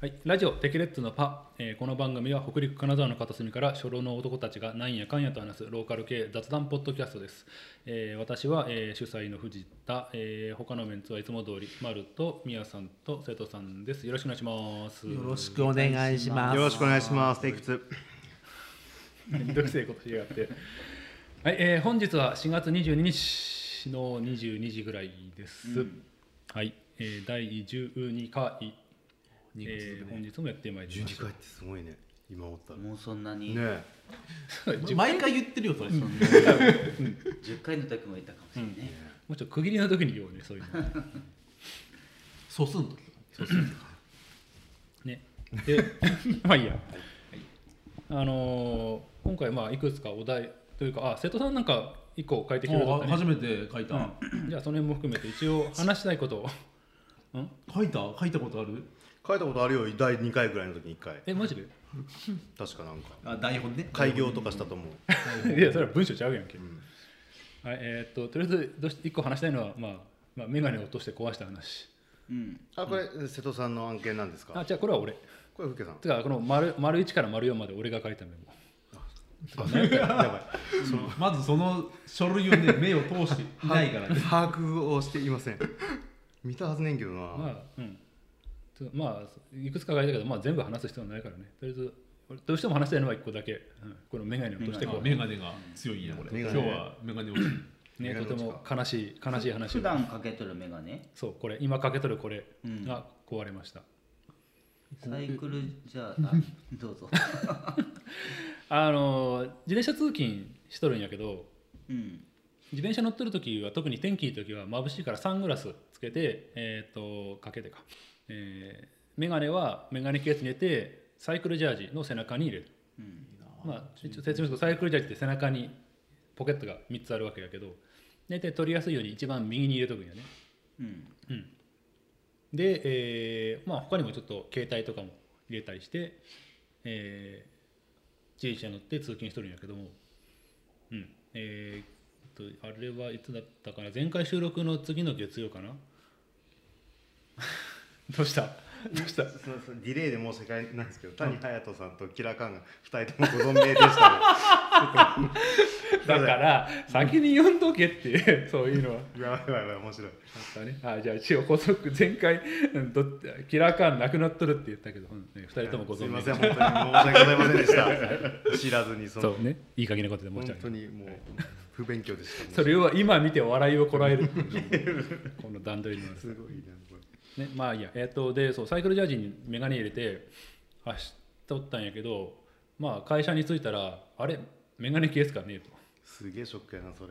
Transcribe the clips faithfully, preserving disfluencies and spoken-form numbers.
はい、ラジオテキレッツのパ、えーこの番組は北陸金沢の片隅から初老の男たちがなんやかんやと話すローカル系雑談ポッドキャストです。えー私は、えー主催の藤田、えー他のメンツはいつも通り丸と宮さんと瀬戸さんです。よろしくお願いします。 よろしくお願いします。 よろしくお願いします。テイクツめんどくせえことしやがって。はい、えー本日はしがつにじゅうににちのにじゅうにじぐらいです。うん、はい、えー、だいじゅうにかい。えー、本日もやってまいりました。 じゅうにかいってすごいね。今思ったらもうそんなにね毎回言ってるよそれ、うん、 じゅっかいの時も言ったかもしれない、ね、 うん、もうちょっと区切りの時に言おうね、そういうの素数の時素数の時ね。でまあいいや、はい、あのー、今回まあいくつかお題というか、あ、瀬戸さんなんかいっこ書いてきてくれたね。 初めて書いた、 うん、じゃあその辺も含めて一応話したいことをん書いた書いたことある？ 書いたことあるよ。だいにかいぐらいの時にいっかい。 え、マジで？ 確かなんかあ、台本ね。 開業とかしたと思う。 いや、それは文章ちゃうやんけ、うん、はい、えー、っととりあえずどうしいっこ話したいのは、まあまあ、メガネを落として壊した話、 うん、 あ、これ、うん、瀬戸さんの案件なんですか？ あ、じゃあこれは俺。 これ福家さん。 てかこの 丸, 丸いちから丸よんまで俺が書いたメモ。 やばい。 そのまずその書類をね目を通していないからね。 把握をしていません。見たはずねんけどな。 まあ、うん。まあいくつか書いたけど、まあ、全部話す必要はないからね。とりあえずどうしても話したいのはいっこだけ、うん、このメガネを落としてこう。 メガネが強いなこれ。今日はメガネ落ちる。 ね、とても悲しい悲しい話。 普段かけとるメガネ？ そう、これ今かけとるこれが壊れました。 うん、サイクルじゃあどうぞ。 あの自転車通勤しとるんやけど、 うん、 自転車乗ってる時は特に天気いい時は眩しいからサングラスつけて、えー、とかけてか、えー、メガネはメガネケースに入れてサイクルジャージの背中に入れる、うん、まあ一応説明するとサイクルジャージって背中にポケットがみっつあるわけやけど、大体取りやすいように一番右に入れとくんやね、うんうん、で、えーまあ、他にもちょっと携帯とかも入れたりして、えー、自転車乗って通勤しとるんやけども、うんえーあれはいつだったかな、前回収録の次の月曜かなどうしたどうしたそのそのディレイで申し訳ないんですけど、谷隼人さんとキラカンがふたりともご存命でしたね。 だから先に読んどけってそういうのはやばいやばいやばい、面白い。 あったね。あ、じゃあ一応補足、前回どキラカンなくなっとるって言ったけど、うん、ふたりともご存命でした。 すいません、本当に申し訳ございませんでした。知らずにそのそうね、いい加減なことで申し訳ない。 本当にもう不勉強でした。 それは今見て笑いをこらえるこの段取りのすごいなこれ、ね、まあいいや、えー、とでそうサイクルジャージにメガネ入れて走っとったんやけど、まあ会社に着いたらあれメガネケースかねえと。 すげえショックやなそれ。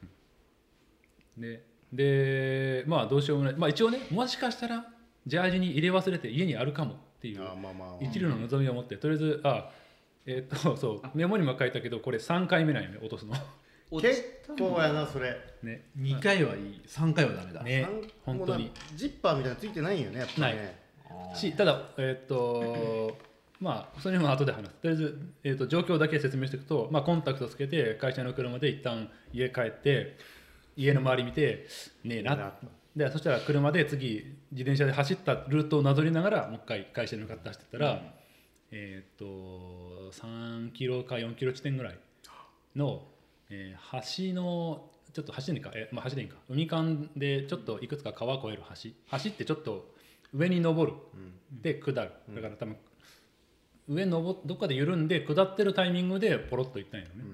ででまあどうしようもない、まあ、一応ね、もしかしたらジャージに入れ忘れて家にあるかもっていう一縷の望みを持って、とりあえずあえっ、ー、とそうメモにも書いたけど、これさんかいめなんよね、落とすの。 結構やなそれ、 ね、 にかいはいい、さんかいはダメだね、本当にジッパーみたいなのついてないんよね、やっぱりね。 しただえっ、ー、とまあそれも後で話す。とりあえず、えー、と状況だけ説明していくと、まあ、コンタクトつけて会社の車で一旦家帰って家の周り見てねえなで、そしたら車で次自転車で走ったルートをなぞりながらもう一回会社に向かって走ってたら、うん、えっ、ー、とさんキロかよんキロ地点ぐらいの、えー、橋のちょっと橋でいいか、えーまあ、橋でいいか、海間でちょっといくつか川越える橋橋ってちょっと上に登る、うん、で下る、だから多分上のどっかで緩んで下ってるタイミングでポロッといったんやろね。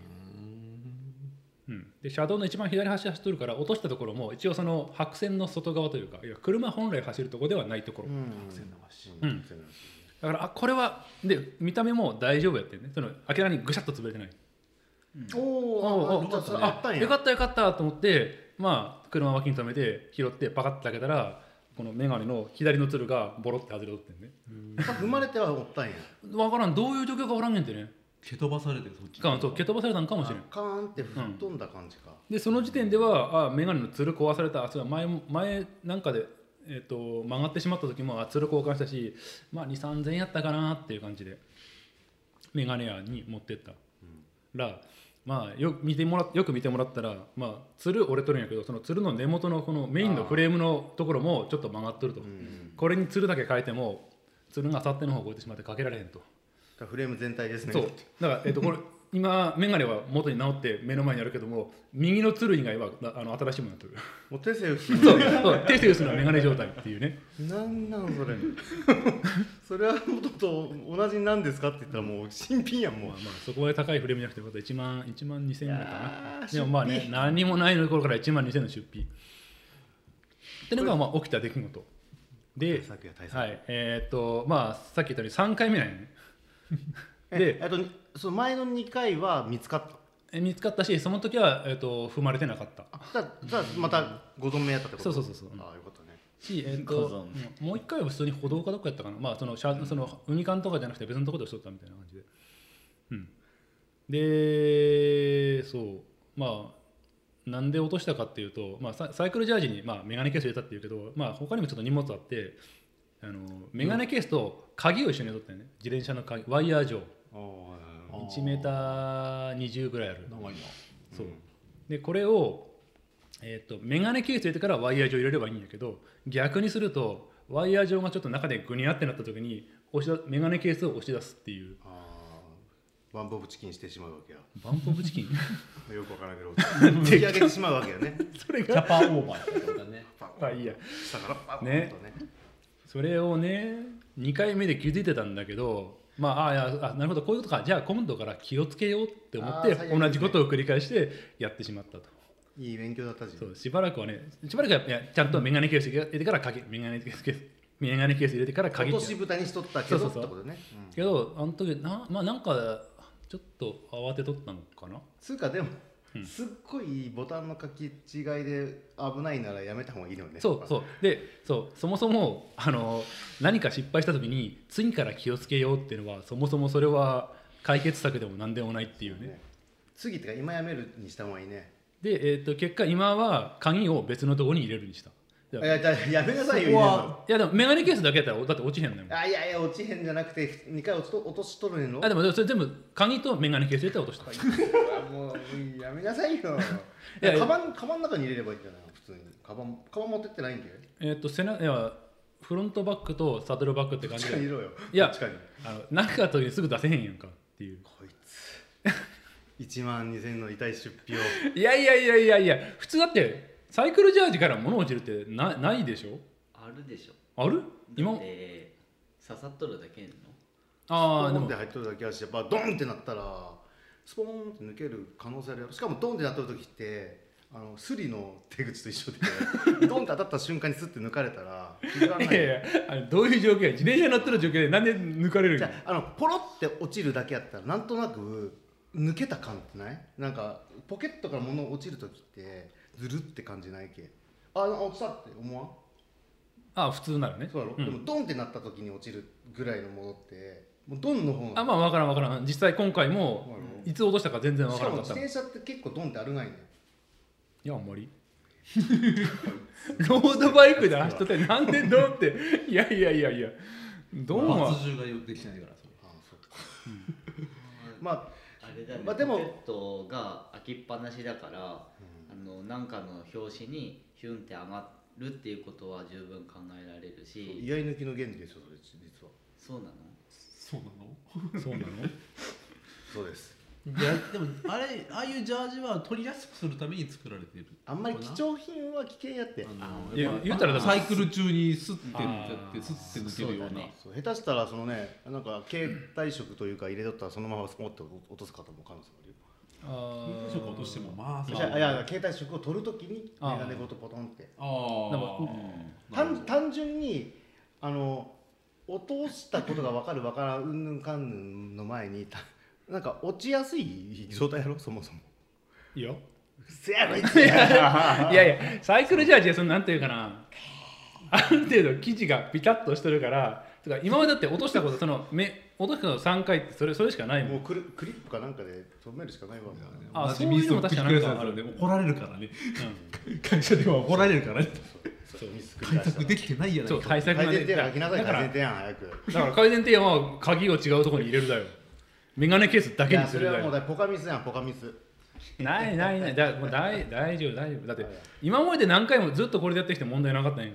うん、うん、で車道の一番左端走ってるから落としたところも一応その白線の外側というか、いや車本来走るところではないところ、うん、白線の端、うん、だからあこれはで見た目も大丈夫やってね、その明らかにぐしゃっと潰れてない、うん、おおよかったね、あったんや、よかったよかったと思って、まあ車脇に止めて拾ってパカッて開けたら、このメガネの左のつるがボロって外れとってんね。 生まれてはおったんや。 分からん、どういう状況か分からんねんてね。 蹴飛ばされてる、そっちか、そう蹴飛ばされたんかもしれん。 カーンって吹っ飛んだ感じか、 うん、でその時点ではあメガネのつる壊された、あそれは 前, 前なんかで、えー、と曲がってしまった時もあつる交換したし、まあ、にせんさんぜんえんやったかなっていう感じでメガネ屋に持ってったら、うん、まあ、よ, 見てもらよく見てもらったら、まあ、つる折れとるんやけど、そのつるの根元のこのメインのフレームのところもちょっと曲がっとると、うん、これにつるだけ変えてもつるがあさっての方をこうやってしまってかけられへんと。 フレーム全体ですね。 そうだから、えっと、これ今眼鏡は元に直って目の前にあるけども、右のつる以外はあの新しいものになってる。 もうテセウスそうそうテセウスの眼鏡状態っていうね。 なんなんそれそれは元と同じなんですかって言ったらもう新品やんもうまあ、まあそこまで高いフレームじゃなくてまたいちまんいちまんにせん円かいやな。 ーでもまあね出費何もないの頃からいちまんにせんの出費っていうのがまあ起きた出来事で、 対策や対策、 はいえーっとまあさっき言ったようにさんかいめなんよね。でえあとその前のにかいは見つかったえ見つかったし、その時は、えーっと踏まれてなかったあじゃあじゃあまたご存命やったってことそうそうそうそうああよかったねし、えーっごと存命もう一回は普通に歩道かどっかやったかな、まあそのシャそのウニ缶とかじゃなくて別のところでしとったみたいな感じで、うんでそうまあなんで落としたかっていうと、まあ、ササイクルジャージに、まあ、メガネケース入れたっていうけど、まあ、他にもちょっと荷物あってあのメガネケースと鍵を一緒に取ったよね。自転車の鍵ワイヤー状ああいちメーターにじゅうぐらいある。 長いな。 そうでこれを、えー、とメガネケース入れてからワイヤー状入れればいいんやけど、逆にするとワイヤー状がちょっと中でグニャってなった時に押し出メガネケースを押し出すっていう。 ああワンボブチキンしてしまうわけやバンプオブチキンよくわからんけど突き上げてしまうわけよねそれキャパオーバーってことだね。 まあいいや下からパッとねねそれをねにかいめで気づいてたんだけど、まああいやあなるほどこういうことか、じゃあ今度から気をつけようって思ってあー最悪ですね同じことを繰り返してやってしまったと。 いい勉強だったじゃんそうしばらくはねしばらくはいやちゃんとメガネケース入れてから鍵メガネケースメガネケース入れてから鍵落とし蓋にしとったけどそうそうそうってことね、うんけどあの時なまあなんかちょっと慌てとったのかな。 つうかでも、 うんすっごいボタンの書き違いで危ないならやめた方がいいのよね。 そうそうでそうそもそもあの何か失敗した時に次から気をつけようっていうのはそもそもそれは解決策でも何でもないっていうね。 ね次ってか今やめるにした方がいいね。 で、えー、と結果今は鍵を別のところに入れるにした。いやいやじゃあやめなさいよ。 そこはいやでもメガネケースだけやったらだって落ちへんのよ。 あいやいや落ちへんじゃなくてにかい落と落としとるねんの。 あでもそれ全部鍵とメガネケース入れて落とした。 あもうやめなさいよ。いいややカバンカバンの中に入れればいいんじゃないの普通に。カバンカバン持ってってないんけ。 えっと背中いやフロントバックとサドルバックって感じで確かにいろよ。 いや確かに。 あの何かあった時にすぐ出せへんやんかっていう。 こいついちまんにせんの痛い出費を。 いやいやいやいやいや普通だってサイクルジャージから物落ちるってなないでしょ。 あるでしょ。 あるだ今って刺さっとるだけやんの。 ああでもドンって入っとるだけやしやっぱドンってなったらスポーンって抜ける可能性あるやろ。しかもドンってなっとる時ってあのスリの手口と一緒でドンって当たった瞬間にスッて抜かれたら気づかないいやいやあのどういう状況や自転車に乗ってる状況でなんで抜かれるんじや。 ゃああのポロって落ちるだけやったらなんとなく抜けた感ってない？なんかポケットから物落ちる時ってずるって感じないけ。ああ落ちたって思わん？ あ普通ならね。 そうやろ、 うんでもドンってなった時に落ちるぐらいのものってもうドンの方があまあ分からん分からん実際今回そうもやろいつ落としたか全然分しからなかった。いかも自転車って結構ドンってあるないね。 やあんまりロードバイクで走っとってなんでドンっていやいやいやいやドンは抜重ができてないからそれ。 ああそうか。まああれだね。 まあでもポケットが開きっぱなしだから、あのなんかの拍子にヒュンって上がるっていうことは十分考えられるし。 居合抜きの原理ですよそれ実は。 そうなの？ そうなの？ そうなのそうです。 いやでもあれああいうジャージは取りやすくするために作られてる。 あんまり貴重品は危険やって。 あのいややっぱ言うたらだからサイクル中にスッてやあーってスッて抜けるような。 そう下手したらそのねなんか携帯色というか入れとったらそのままスポッと落とす方も可能性あるよ。 あ携帯色落としてもまあいやいや携帯色を取るときにあーメガネごとポトンって。 ああでも単単純にあの落としたことが分かる分からんうんぬんかんぬんの前にたなんか落ちやすい状態やろそもそも。 いいよせやこいついやいやサイクルジャージはそのなんていうかなある程度生地がピタッとしてるからてか今までだって落としたことその目落としたことさんかいってそれそれしかないもん。 もうクリクリップかなんかで止めるしかないわ。 あ同じミスを繰り返すので怒られるからね。会社では怒られるからね。 そうミス繰り開返した拓できてないやないそうか。 対策がね改善提案書きなさいだから改善提案早く。 だから改善提案は鍵を違うところに入れるだよ。メガネケースだけにするだよ。 いやそれはもうだポカミスやんポカミス。 ないないないだもう大大丈夫大丈夫だって今まで何回もずっとこれでやってきて問題なかったんやから。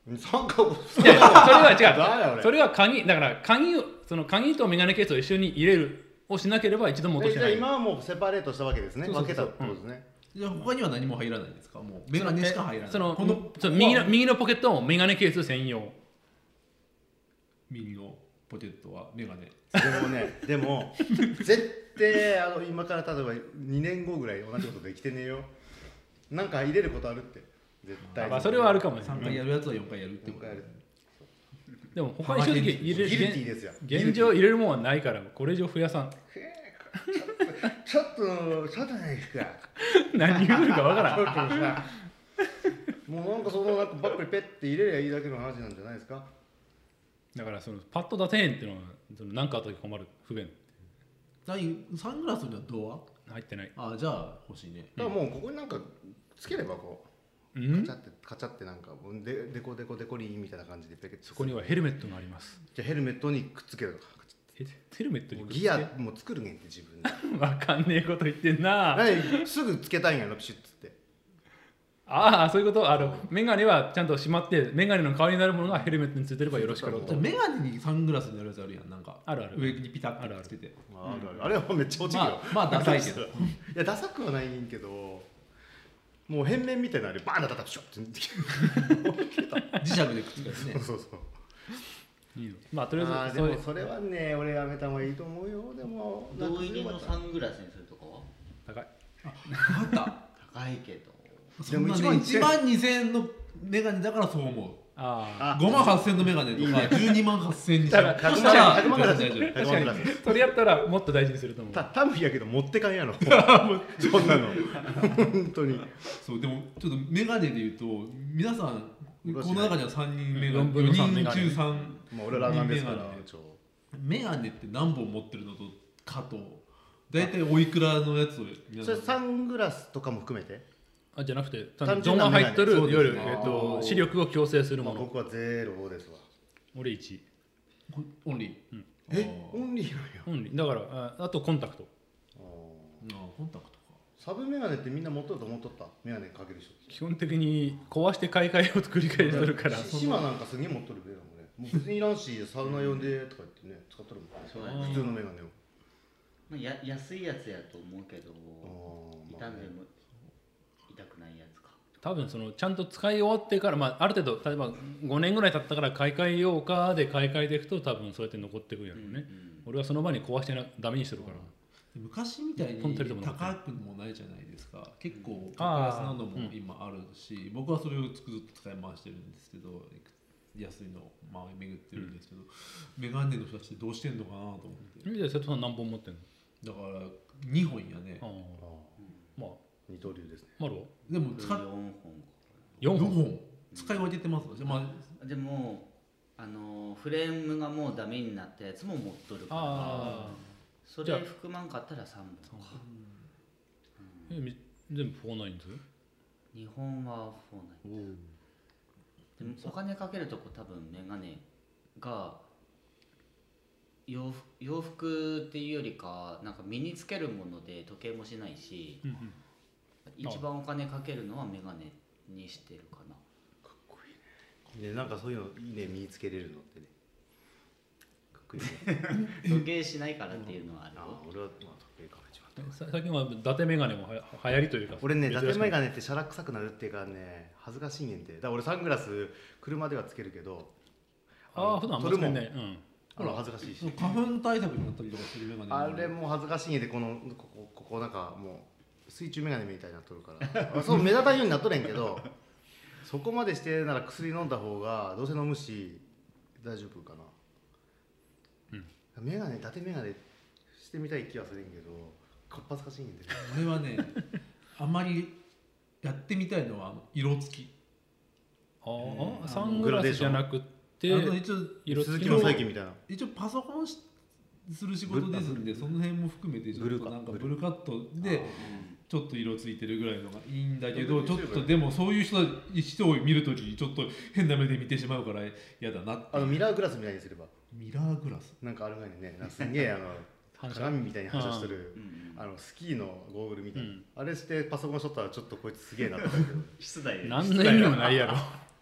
参加をいやそれは違誰俺うそれは鍵だから鍵をその鍵とメガネケースを一緒に入れるをしなければ一度も落としてない。 えじゃあ今はもうセパレートしたわけですね。 そうそうそう分けたってことですね。 じゃあ他には何も入らないんですか？もうメガネしか入らない。 そのこのその右の右のポケットもメガネケース専用。 右のポケットはメガネ。 でもね、でも絶対あの今から例えばにねんごぐらい同じことできてねえよ。なんか入れることあるって絶対。 まあそれはあるかもしれさんかいやるやつはよんかいやるってことよんかいやる。 でも他に正直入れギルティですよ。 現状入れるもんはないからこれ以上増やさん。 ちょっとちょっとないですか。 何言うかわからん。 ちょっとさもうなんかそのなんかバッグにペッて入れりゃいいだけの話なんじゃないですか。 だからそのパッと出せへんっていうのはその何かあった時困る不便何サングラスにはドア入ってない。 あじゃあ欲しいね。 だからもうここになんかつければこう、 うんカチャってカチャってなんかもうでデコデコデコリーンみたいな感じでペケッとそこにはヘルメットがあります。 じゃあヘルメットにくっつけるとかヘヘルメットにくっつけギアもう作るねんって自分でわかんねえこと言ってんな。 何すぐつけたいんやろピシッつってああそういうことあのメガネはちゃんとしまってメガネの代わりになるものがヘルメットについてればよろしかろうと。 じゃあメガネにサングラスになるやつあるやんなんかあるある上にピタッとつけて。 あるあるあれはめっちゃ落ちるよ、 まあまあダサいけど。 いやダサくはないんけどもう変面みたいなのあれバーンだったらシュッて磁石でくっつけてね。 そうそういいのまあとりああーでえずそういうもそれはね俺やめた方がいいと思うよでもなんか同入りのサングラスにするとかは高い。 分かった。 高いけどそんなねいちまんにせんえんのメガネだからそう思う。 ああごまんはっせんのメガネとかじゅうにまんはっせんにしだからそしたらひゃくまんぐらい大丈夫。 あ確かにそれやったらもっと大事にすると思う。 た多分やけど持ってかんやろそんなの本当にそうでもちょっとメガネで言うと皆さんこの中にはさんにんメガネよんぶんのさんよにんメガネ中さんまあ俺らなんですからメガネちょメガネって何本持ってるのとかと大体おいくらのやつを皆そさんれサングラスとかも含めてあじゃなくて単ゾマ純なメガネ入っとるいわゆる、 そうですねえっとあー視力を矯正するまあもの。 僕はゼロですわ俺いちオンリー。 えオンリーなんやオンリーだからああとコンタクト。 あーあコンタクトか。 サブメガネってみんな持っとると思っとったメガネかける人基本的に壊して買い替えを繰り返してるから。 し島なんかすげえ持っとるメガネもねもう別にいらんしサウナ用でとか言ってね使っとるもんそうやね普通のメガネをまあや安いやつやと思うけどあーまあね傷んでも痛くないやつか多分そのちゃんと使い終わってから、まあ、ある程度例えばごねんぐらい経ったから買い替えようかで買い替えていくと多分そうやって残っていくんやろうね、俺はその場に壊してなダメにしてるから、 昔みたいにポンと入れてもらって高くもないじゃないですか。結構格安なのも今あるし、僕はそれをずっと使い回してるんですけど安いのをまあ巡ってるんですけど、メガネの人たちってどうしてんのかなと思って。 じゃあ瀬戸さん何本持ってんの？ だからにほんやねあ。あまあ二刀流ですねマロはでも使っよんほんよんほん。 よんほん使い分けてます。じゃあまあでもあのフレームがもうダメになったやつも持っとるからあそじゃあれ含まんかったらさんぼんかえみ全部フォーナインズ？ にほんはフォーナインでもお金かけるとこ多分メガネが洋服洋服っていうよりかなんか身につけるもので時計もしないしうんうん一番お金かけるのはメガネにしてるかなかっこいいねねなんかそういうのいいね身につけれるのってねかっこいいね時計しないからっていうのはあるあよー俺はまあ時計かけちまったさ最近は伊達メガネもはや流行りというか俺ね伊達メネガネってシャラ臭くなるっていうかね恥ずかしいねんてだから俺サングラス車ではつけるけどああ普段あんま取るもんつけない、うん、 ほら恥ずかしいし花粉対策になったりとかするメガネ。 あれも恥ずかしいんやでこのここここなんかもう水中メガネみたいになっとるからあそう目立たんようになっとるんやけどそこまでしてなら薬飲んだ方がどうせ飲むし大丈夫かな、うん、メガネ伊達メガネしてみたい気はするんけどかっぱずかしいんで俺はねあんまりやってみたいのはあの色付き。 あうんあサングラスじゃなくてあの一応色付き鈴木の最近みたいな一応パソコンしする仕事ですんでその辺も含めてちょっとなんかブルーカットでちょっと色ついてるぐらいのがいいんだけどちょっとでもそういう人人を見るときにちょっと変な目で見てしまうから嫌だなってあのミラーグラスみたいにすればミラーグラスなんかある前にねなんかすんげえあの反射鏡みたいに反射してるうんあのスキーのゴーグルみたいな、 うんあれしてパソコンしとったらちょっとこいつすげえなって思うけど室内で何の意味もないやろ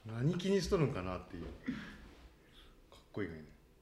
何気にしとるんかなっていう。かっこいいね。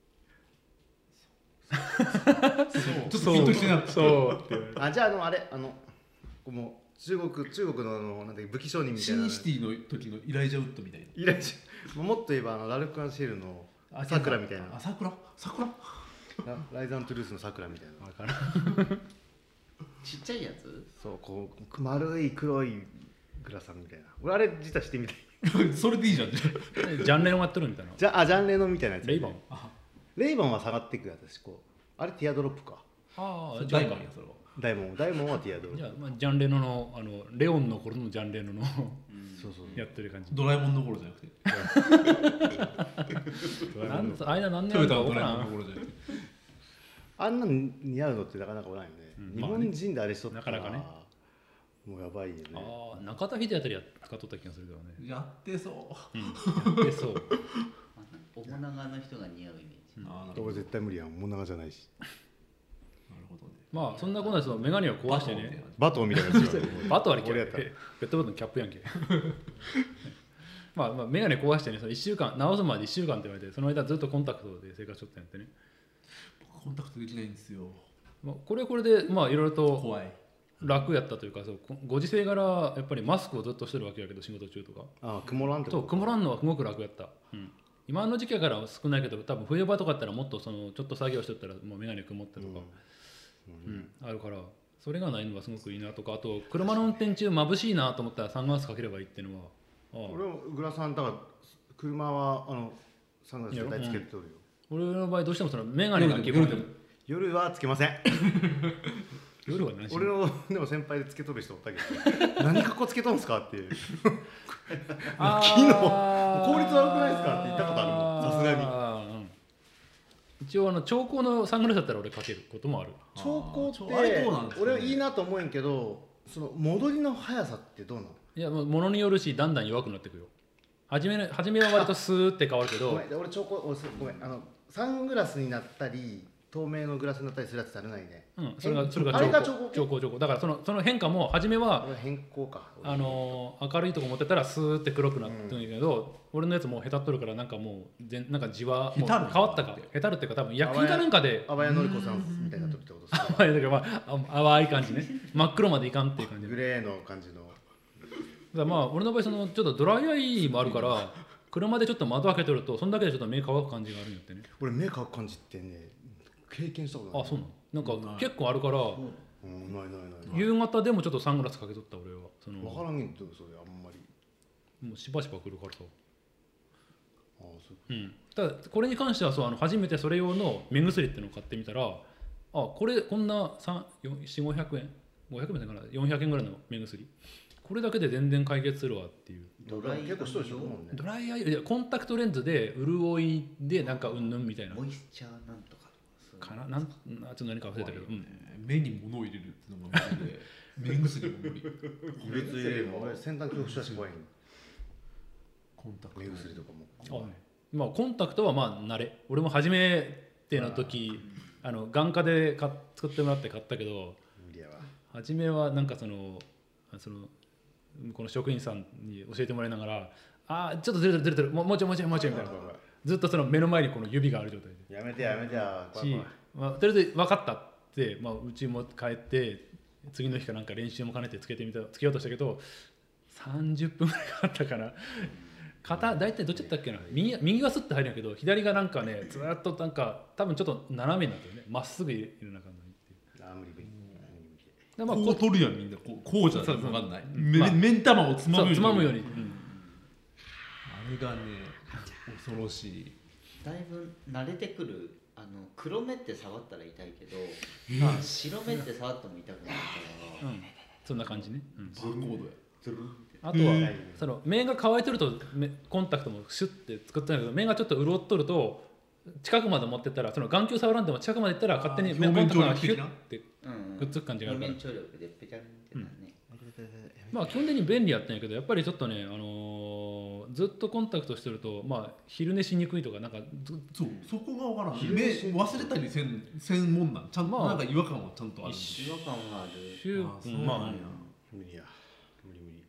ちょっとピンときてなかった。 そうってあ、じゃああのあれあのもう中国中国のあのなんだっけ武器商人みたいなシンシティの時のイライジャウッドみたいな。 イライジャもっと言えばあのラルク・アンシェルのさくらみたいなあ、桜桜ラライザン・トゥルースのさくらみたいな。 分からんちっちゃいやつそうこう丸い黒いグラサンみたいな。俺あれ実はしてみたい。 それでいいじゃん。 ジャンレノンやってるみたいなじゃあジャンレノンみたいなやつ。 レイバンレイバンは下がっていくやつ。こうあれティアドロップか。 ああダイマンやそれは。 ダイモンダイモンはティアドロップ。 じゃあ、まあ、ジャンレノのあのレオンの頃のジャンレノのそうそう。 やってる感じドラえもんの頃じゃなくて。 なん間何年トヨタのドあるか分からんラえもんの頃じゃなくて。 あんなの似合うのってなかなかおらんよね。 うん日本人であれしとったらなかなかねもうやばいよね。 ああ中田秀あたりや使っとった気がするけどねやってそう。 うんやってそう面長の人が似合うイメージ。 あーなるほど。 俺絶対無理やん。もう長じゃないし。 なるほどね。 まあそんなことでそのメガネを壊してねバトンみたいなやつよ。 バトありキャ俺やったらペットボトルのキャップやんけまあまあメガネ壊してねそのいっしゅうかん直すまでいっしゅうかんって言われてその間ずっとコンタクトで生活しとったんやってね、 僕コンタクトできないんですよ。 まあ、これはこれでまあいろいろと怖い。 楽やったというかそうこご時世柄やっぱりマスクをずっとしてるわけやけど仕事中とかああ、曇らんってそうこと曇らんのはすごく楽やった、うん、今の時期やから少ないけど多分冬場とかだったらもっとそのちょっと作業してったらもうメガネ曇ってとか、うんあるからそれがないのはすごくいいなとかあと車の運転中眩しいなと思ったらサングラスかければいいっていうのはああ俺もグラサンだから車はあのサングラス絶対つけておるよ。 俺の場合どうしてもそのメガネが基本的に夜はつけません。 夜は何し俺のでも先輩でつけとる人おったけど何かこつけとんすかっていうあ昨日効率悪くないですかって言ったことあるもんさすがに。 がに一応あの調光のサングラスだったら俺かけることもある兆光ってあれどうなんですかね俺いいなと思うんやけどその戻りの速さってどうなの？ いやもう物によるしだんだん弱くなってくよ初め初めは割とスーって変わるけどごめん俺兆光俺すごめんあのサングラスになったり透明のグラスになったりするやつってあるないね。 うん、それがそれがあれが調光兆光調光調光だからそのその変化も初めは俺変更か。 あのー明るいとこ持ってたらスーって黒くなってるんやけど、俺のやつもうへたっとるからなんかもう全なんかじわもうへたる変わったかへたるっていうか多分焼きかなんかであばやのりこさんみたいになってるってことですか？ だからまああ淡い感じね真っ黒までいかんっていう感じグでだかレーの感じの。 らまあ俺の場合そのちょっとドライアイもあるから車でちょっと窓開けとるとそんだけでちょっと目乾く感じがあるんやってね俺目乾く感じってね経験したことない。 あそうなのなんか結構あるからうんないないない。 夕方でもちょっとサングラスかけとった俺はその分からんけどそれあんまり。 もうしばしば来るからさああそううん、ただこれに関してはそうあの初めてそれ用の目薬っていうのを買ってみたらあこれこんなよんひゃくごひゃくえんごひゃくえんかなよんひゃくえんぐらいの目薬これだけで全然解決するわっていうドライ結構人でしょもんね。 ドライアイいやコンタクトレンズで潤いでなんかうんぬんみたいなモイスチャーなんとかかななんあちょっと何か忘れたけど、うん、 目に物を入れるっていうのが無理で、目薬も無理。 別に俺先端恐怖症だし怖いの。 コンタクト目薬とかも。 あまあコンタクトはまあ慣れ俺も初めての時あの眼科で買っ作ってもらって買ったけど無理やわ。 初めはなんかそのそのこの職員さんに教えてもらいながらあーちょっとずれてるずれてるもうもうちょいもうちょいもうちょいみたいなずっとその目の前にこの指がある状態でやめてやめてや。怖いし怖い、 まあ、とりあえず分かったって、まあ、うちも帰って次の日かなんか練習も兼ねてつけてみたつけようとしたけどさんじゅっぷんぐらいかかったから肩大体どっちだったっけな右右はスッて入るんやけど左がなんかねずーっとなんか多分ちょっと斜めになってるねまっすぐ入れなあかんのにっていうあー無理無理。 でまあこう取るやんみんなこうこうじゃないそうそう分かんない。 うんめまあ目ん玉をつまむように。 そうつまむように、うんあれがね恐ろしい。 だいぶ慣れてくるあの黒目って触ったら痛いけど、まあ、白目って触っても痛くないから、 うん、そんな感じね、うん、 バーコードや。 あとは、 うんその目が乾いてると目コンタクトもシュッて作ってないけど目がちょっと潤っとると近くまで持ってったらその眼球触らんでも近くまで行ったら勝手に目のコンタクトがヒュッてうんくっつく感じがあるから、 表面張力でペチャンってなるね、 まあ基本的に便利やったんやけどやっぱりちょっとね、あのーずっとコンタクトしてるとまあ昼寝しにくいとかなんかずそうそこがわからん。目忘れたりせんせんもんなんちゃんと、 まあなんか違和感はちゃんとある。 違和感はある。 週あそううんまあなんや。 無理や。無理無理。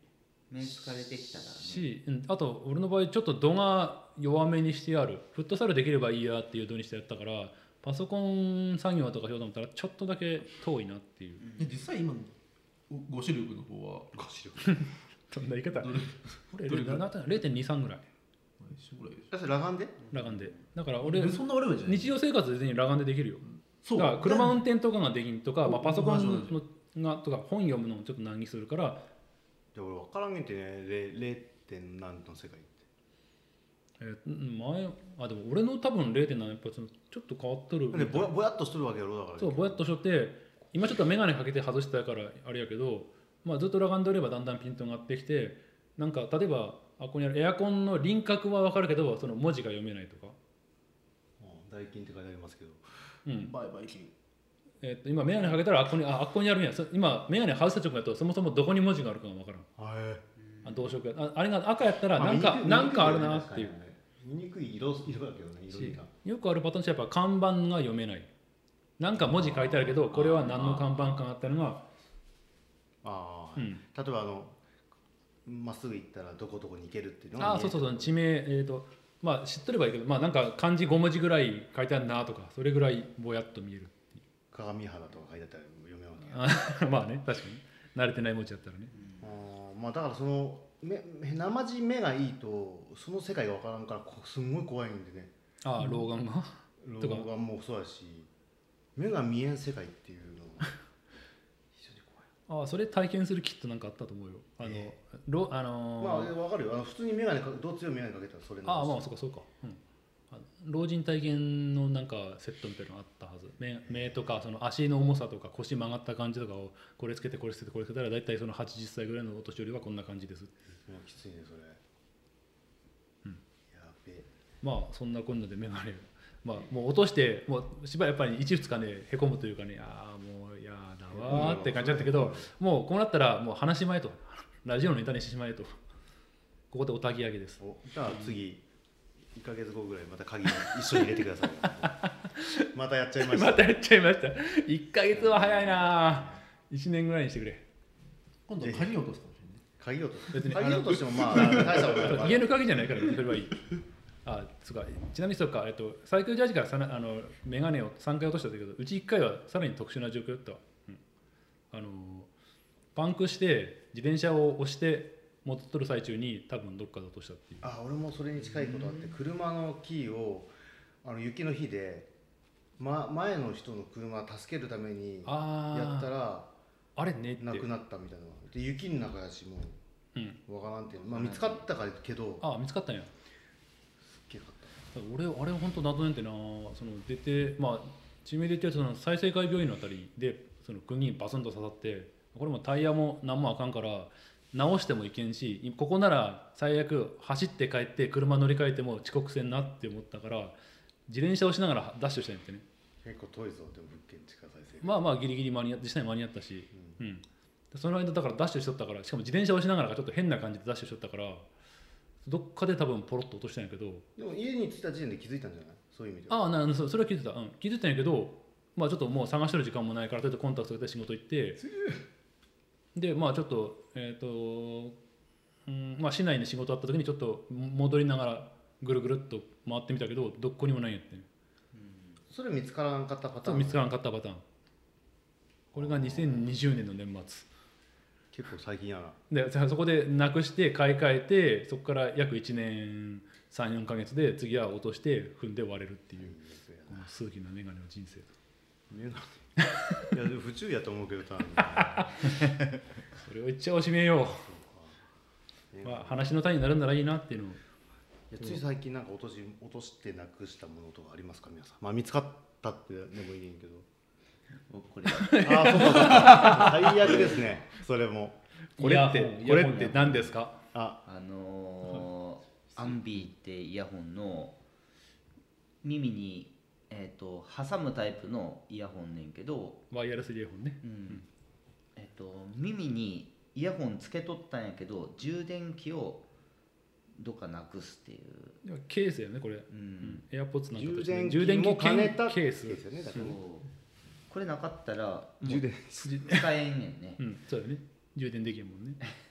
目疲れてきたらねし、うん、あと俺の場合ちょっと度が弱めにしてある、フットサルできればいいやっていう度にしてやったから、パソコン作業とかしようと思ったらちょっとだけ遠いなっていう。 え実際今のご視力の方はご視力そんな言い方どれ俺どれぐらいれいてんにさんぐらい一緒ぐらいでしあそれ裸眼で裸眼で。だからょ俺えそんな悪いわけじゃない日常生活で全然裸眼でできるよ。 そうだから車運転とかができんとか、まあ、パソコン同じ同のがとか本読むのをちょっと難儀するから、 じゃあ俺分からんげんってね れいてん何の世界ってえー前あでも俺の多分 れいてんなな やっぱそのちょっと変わっとる。 でぼやぼやっとしとるわけやろだからそうぼやっとしとって、今ちょっと眼鏡かけて外したからあれやけど、まあ、ずっと裸眼でおればだんだんピントが合ってきて、なんか例えばあここにあるエアコンの輪郭は分かるけどその文字が読めないとか、 うん代金って書いてありますけどうん売買金えー、と今眼鏡かけたらあここにああここにあるんや。そ今眼鏡外した直後だとそもそもどこに文字があるかが分からん。 はいあどうしようか、ああれが赤やったらまあなんか、 見にくいなんかあるなっていう。 見にくい色色だけどね色味がよくあるパターンとしてはやっぱ看板が読めない。なんか文字書いてあるけどこれは何の看板かあったのが、 ああ、 うん、 例えばあのまっすぐ行ったらどこどこに行けるっていうのがあそうそうそう地名、えーとまあ、知っとればいいけど、まあ、なんか漢字ご文字ぐらい書いてあるなとかそれぐらいぼやっと見える。 鏡肌とか書いてあったら読めわけあまあね確かに慣れてない文字だったらね。 あーまあだからその目生地目がいいとその世界が分からんからこすんごい怖いんでねああ老眼がとか老眼もそうだし目が見えん世界っていうのが非常に怖いああそれ体験するキットなんかあったと思うよ。あの、 えろあのーまあ分かるよあの普通に眼鏡かどう強い眼鏡かけたらそれああまあそそうかそうか、うん、あ老人体験のなんかセットみたいなのがあったはず。 目, 目とかその足の重さとか腰曲がった感じとかをこれつけてこれつけてこれつけたら大体そのはちじゅっさいぐらいのお年寄りはこんな感じです。 きついねそれ、 うん、 やべえまあそんなこんなで眼鏡まあもう落としてもうしばらくやっぱりいちふつかねへこむというかね、ああもうやだわーって感じだったけど、もうこうなったらもう話しまえと、ラジオのネタにしてしまえと、ここでおたぎ上げです。 おじゃあ次いっかげつごぐらいまた鍵一緒に入れてくださいまたやっちゃいましたまたやっちゃいました。いっかげつは早いな。いちねんぐらいにしてくれ。 今度は鍵を落とすかもしれない鍵落とす別に鍵落としてもまあ大したことないから家の鍵じゃないからそれはいい。あそうか、ちなみにそうか、えっと、サイクルジャージからさなあのメガネをさんかい落としたんだけど、うちいっかいはさらに特殊な状況だったわ、うん、あのパンクして自転車を押して戻っとる最中に多分どっかで落としたっていう。 あ俺もそれに近いことあって車のキーをあの雪の日で、ま、前の人の車助けるためにあやったらあれねってなくなったみたいなで雪の中やしもうんうわからんっていう、まあ、見つかったからけどあ見つかったんや。 すっげえかっ俺あれ本当謎なんてな、その出てまあ地名で言ってるその再生会病院のあたりでその釘にバスンと刺さって、これもタイヤも何もあかんから直してもいけんし、ここなら最悪走って帰って車乗り換えても遅刻せんなって思ったから自転車をしながらダッシュしたんやってね。 た結構遠いぞでも物件地下再生まあまあギリギリ間に合実際に間に合ったし、うん、その間だからダッシュしとったから、しかも自転車をしながらちょっと変な感じでダッシュしとったからどっかで多分ポロッと落としたんやけど、 でも家に着いた時点で気づいたんじゃないそういう意味ではああなそそれは気づいた、うん、気づいたんやけど、まあちょっともう探してる時間もないからとりあえずコンタクトつけて仕事行ってでまあちょっとえっ、と、うんまあ、市内で仕事あった時にちょっと戻りながらぐるぐるっと回ってみたけどどこにもないんやってね。 それ見つからんかったパターンそう見つからなかったパターン。これがにせんにじゅうねんの年末結構最近やなでそこでなくして買い替えて、そこから約いちねんさん、よんかげつで次は落として踏んで割れるっていう、この数奇な眼鏡の人生と。 見えないいやでも不注意やと思うけど多分それを一応おしめよう、まあ、話の種になるんならいいなっていうのを。 いやつい最近なんか落とし落としてなくしたものとかありますか皆さん。まあ見つかったってでもいいんけど。 僕これああそうかそうか。最悪ですね。それも。 これってイヤホンこれって何ですか？ ああのー、アンビーってイヤホンの耳に、えー、と挟むタイプのイヤホンねんけど、 ワイヤレスイヤホンね。 うんえー、と耳にイヤホンつけとったんやけど充電器をどっかなくすっていう、 でもケースやねこれ。 ううんん。エアポッツなんかと充一緒で電器も兼ねたケース。 ですよね。だかそうらこれなかったらもう充電使えんねんねうん、そうだよね。充電できるもんね。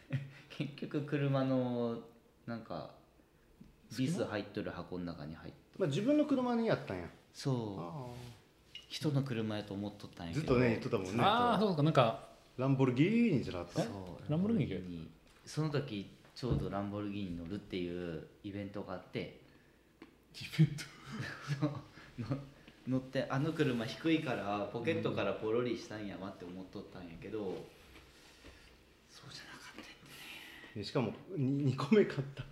結局車のなんかビス入っとる箱の中に入ってまあ、自分の車にやったんや。 そうあ人の車やと思っとったんやけどずっとね言っとったもんね。 ああそうかなんかランボルギーニじゃなかった。 そうランボルギーニランボルギーニその時ちょうどランボルギーニ乗るっていうイベントがあってイベントの乗ってあの車低いからポケットからポロリしたんやわって思っとったんやけど、そうじゃなかったんだね。 しかも にこめ買った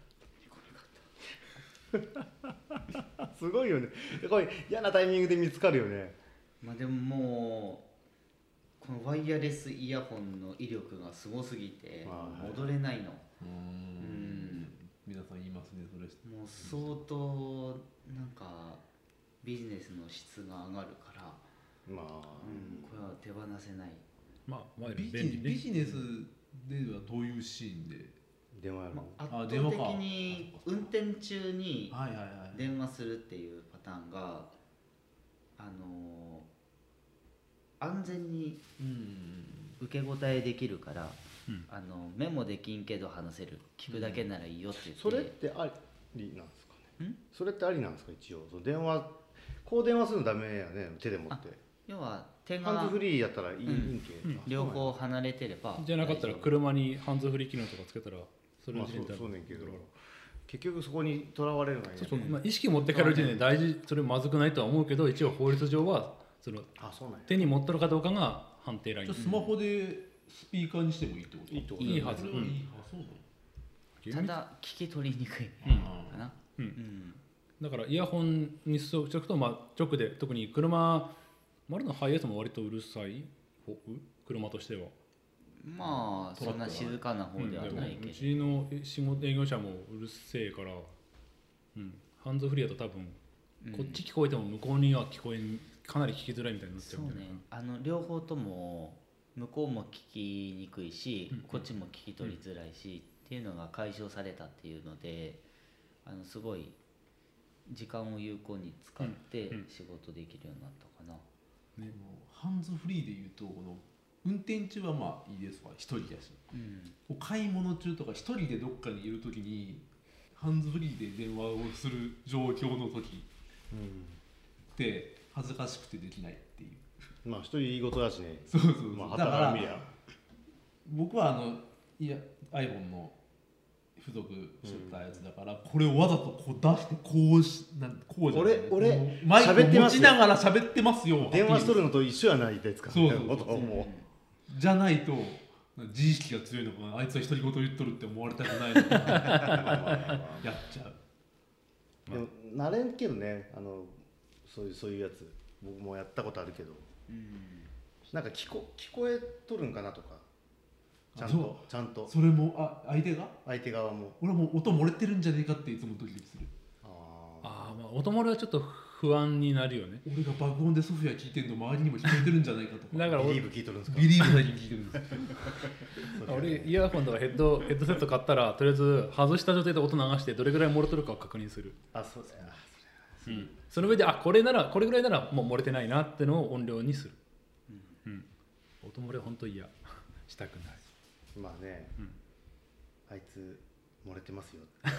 すごいよね。これ嫌なタイミングで見つかるよね。 まあでももうこのワイヤレスイヤホンの威力がすごすぎてまあ戻れないの。 うーうんん皆さん言いますねそれ。 もう相当なんかビジネスの質が上がるから、 まあ、 うん、これは手放せない。 まあまあビ便利ねジビジネスではどういうシーンで。 電話やるの。 まあ、 あ圧倒的に運転中にはいはいはい。 電話するっていうパターンがあの安全にうん受け答えできるから、 うんあのメモできんけど話せる聞くだけならいいよって言って、 それってありなんですかね。 んそれってありなんですか一応。その電話こう電話するのダメやね。手で持って。 要は手ハンがズフリーやったらいい,、 うんいいんけ、 うんあ両方離れてればじゃなかったら大丈夫車にハンズフリー機能とかつけたらそれまあそうの時点でそうねんけど結局そこにとらわれるのやね。 そうそう、まあ、意識持ってかれる時点で大事それまずくないとは思うけど一応法律上はそのあそうなんや。 手に持っとるかどうかが判定ラインじゃあスマホでスピーカーにしてもいいってこと？ いいってこといいはずそれはいい。あそうなの。 ただ聞き取りにくいうんかな、 うんうんだからイヤホンにしておくと、まあ、直で特に車丸のハイエースも割とうるさい方車としては、 まあそんな静かな方ではうんでもないけど、 うちの仕事営業者もうるせえから、うん、ハンズフリーだと多分、 うんこっち聞こえても向こうには聞こえんかなり聞きづらいみたいになっちゃそううみたいなねあの両方とも向こうも聞きにくいし、 うんこっちも聞き取りづらいし、っていうのが解消されたっていうのであのすごい時間を有効に使ってうんうん仕事できるようになったかな、 ね、ハンズフリーで言うとこの運転中はまあいいですわ一人やし、 うんこう買い物中とか一人でどっかにいる時にハンズフリーで電話をする状況の時うんって恥ずかしくてできないっていうまあ一人言い事だしね。 そうそうそう、 まあだから旗から見りゃ。 僕はあのいや iPhone の付属してたやつだから、これをわざとこう出してこうしなんこうじゃない俺俺こうマイク喋ってますよを持ちながら喋ってますよ電話しとるるのと一緒やないですか。 そうそうそうことをもじゃないと自意識が強いのかなあいつは独り言言っとるって思われたくないのかなやっちゃうう。でも慣れんけどね。あのそういうそういうやつ僕もやったことあるけど、 うんなんか聞こ聞こえとるんかなとか。ちゃんそとちゃんとそれもあ相手が相手側も。 俺はもう音漏れてるんじゃねえかっていつもドキドキするあああまあ音漏れはちょっと不安になるよね俺が爆音でソフィア聞いてるの周りにも聞こえてるんじゃないかとかだから俺あビリーブ聞いとるんですか。 ビリーブだけ聞いてるんですよ俺イヤホンとかヘッドヘッドセット買ったらとりあえず外した状態で音流してどれぐらい漏れとるかを確認する、 あそうだよ。 うん、その上であこれならこれぐらいならもう漏れてないなってのを音量にする、うん音漏れ本当嫌したくないまあね、 うんあいつ漏れてますよ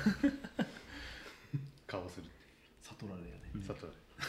顔するって悟られやねうん佐藤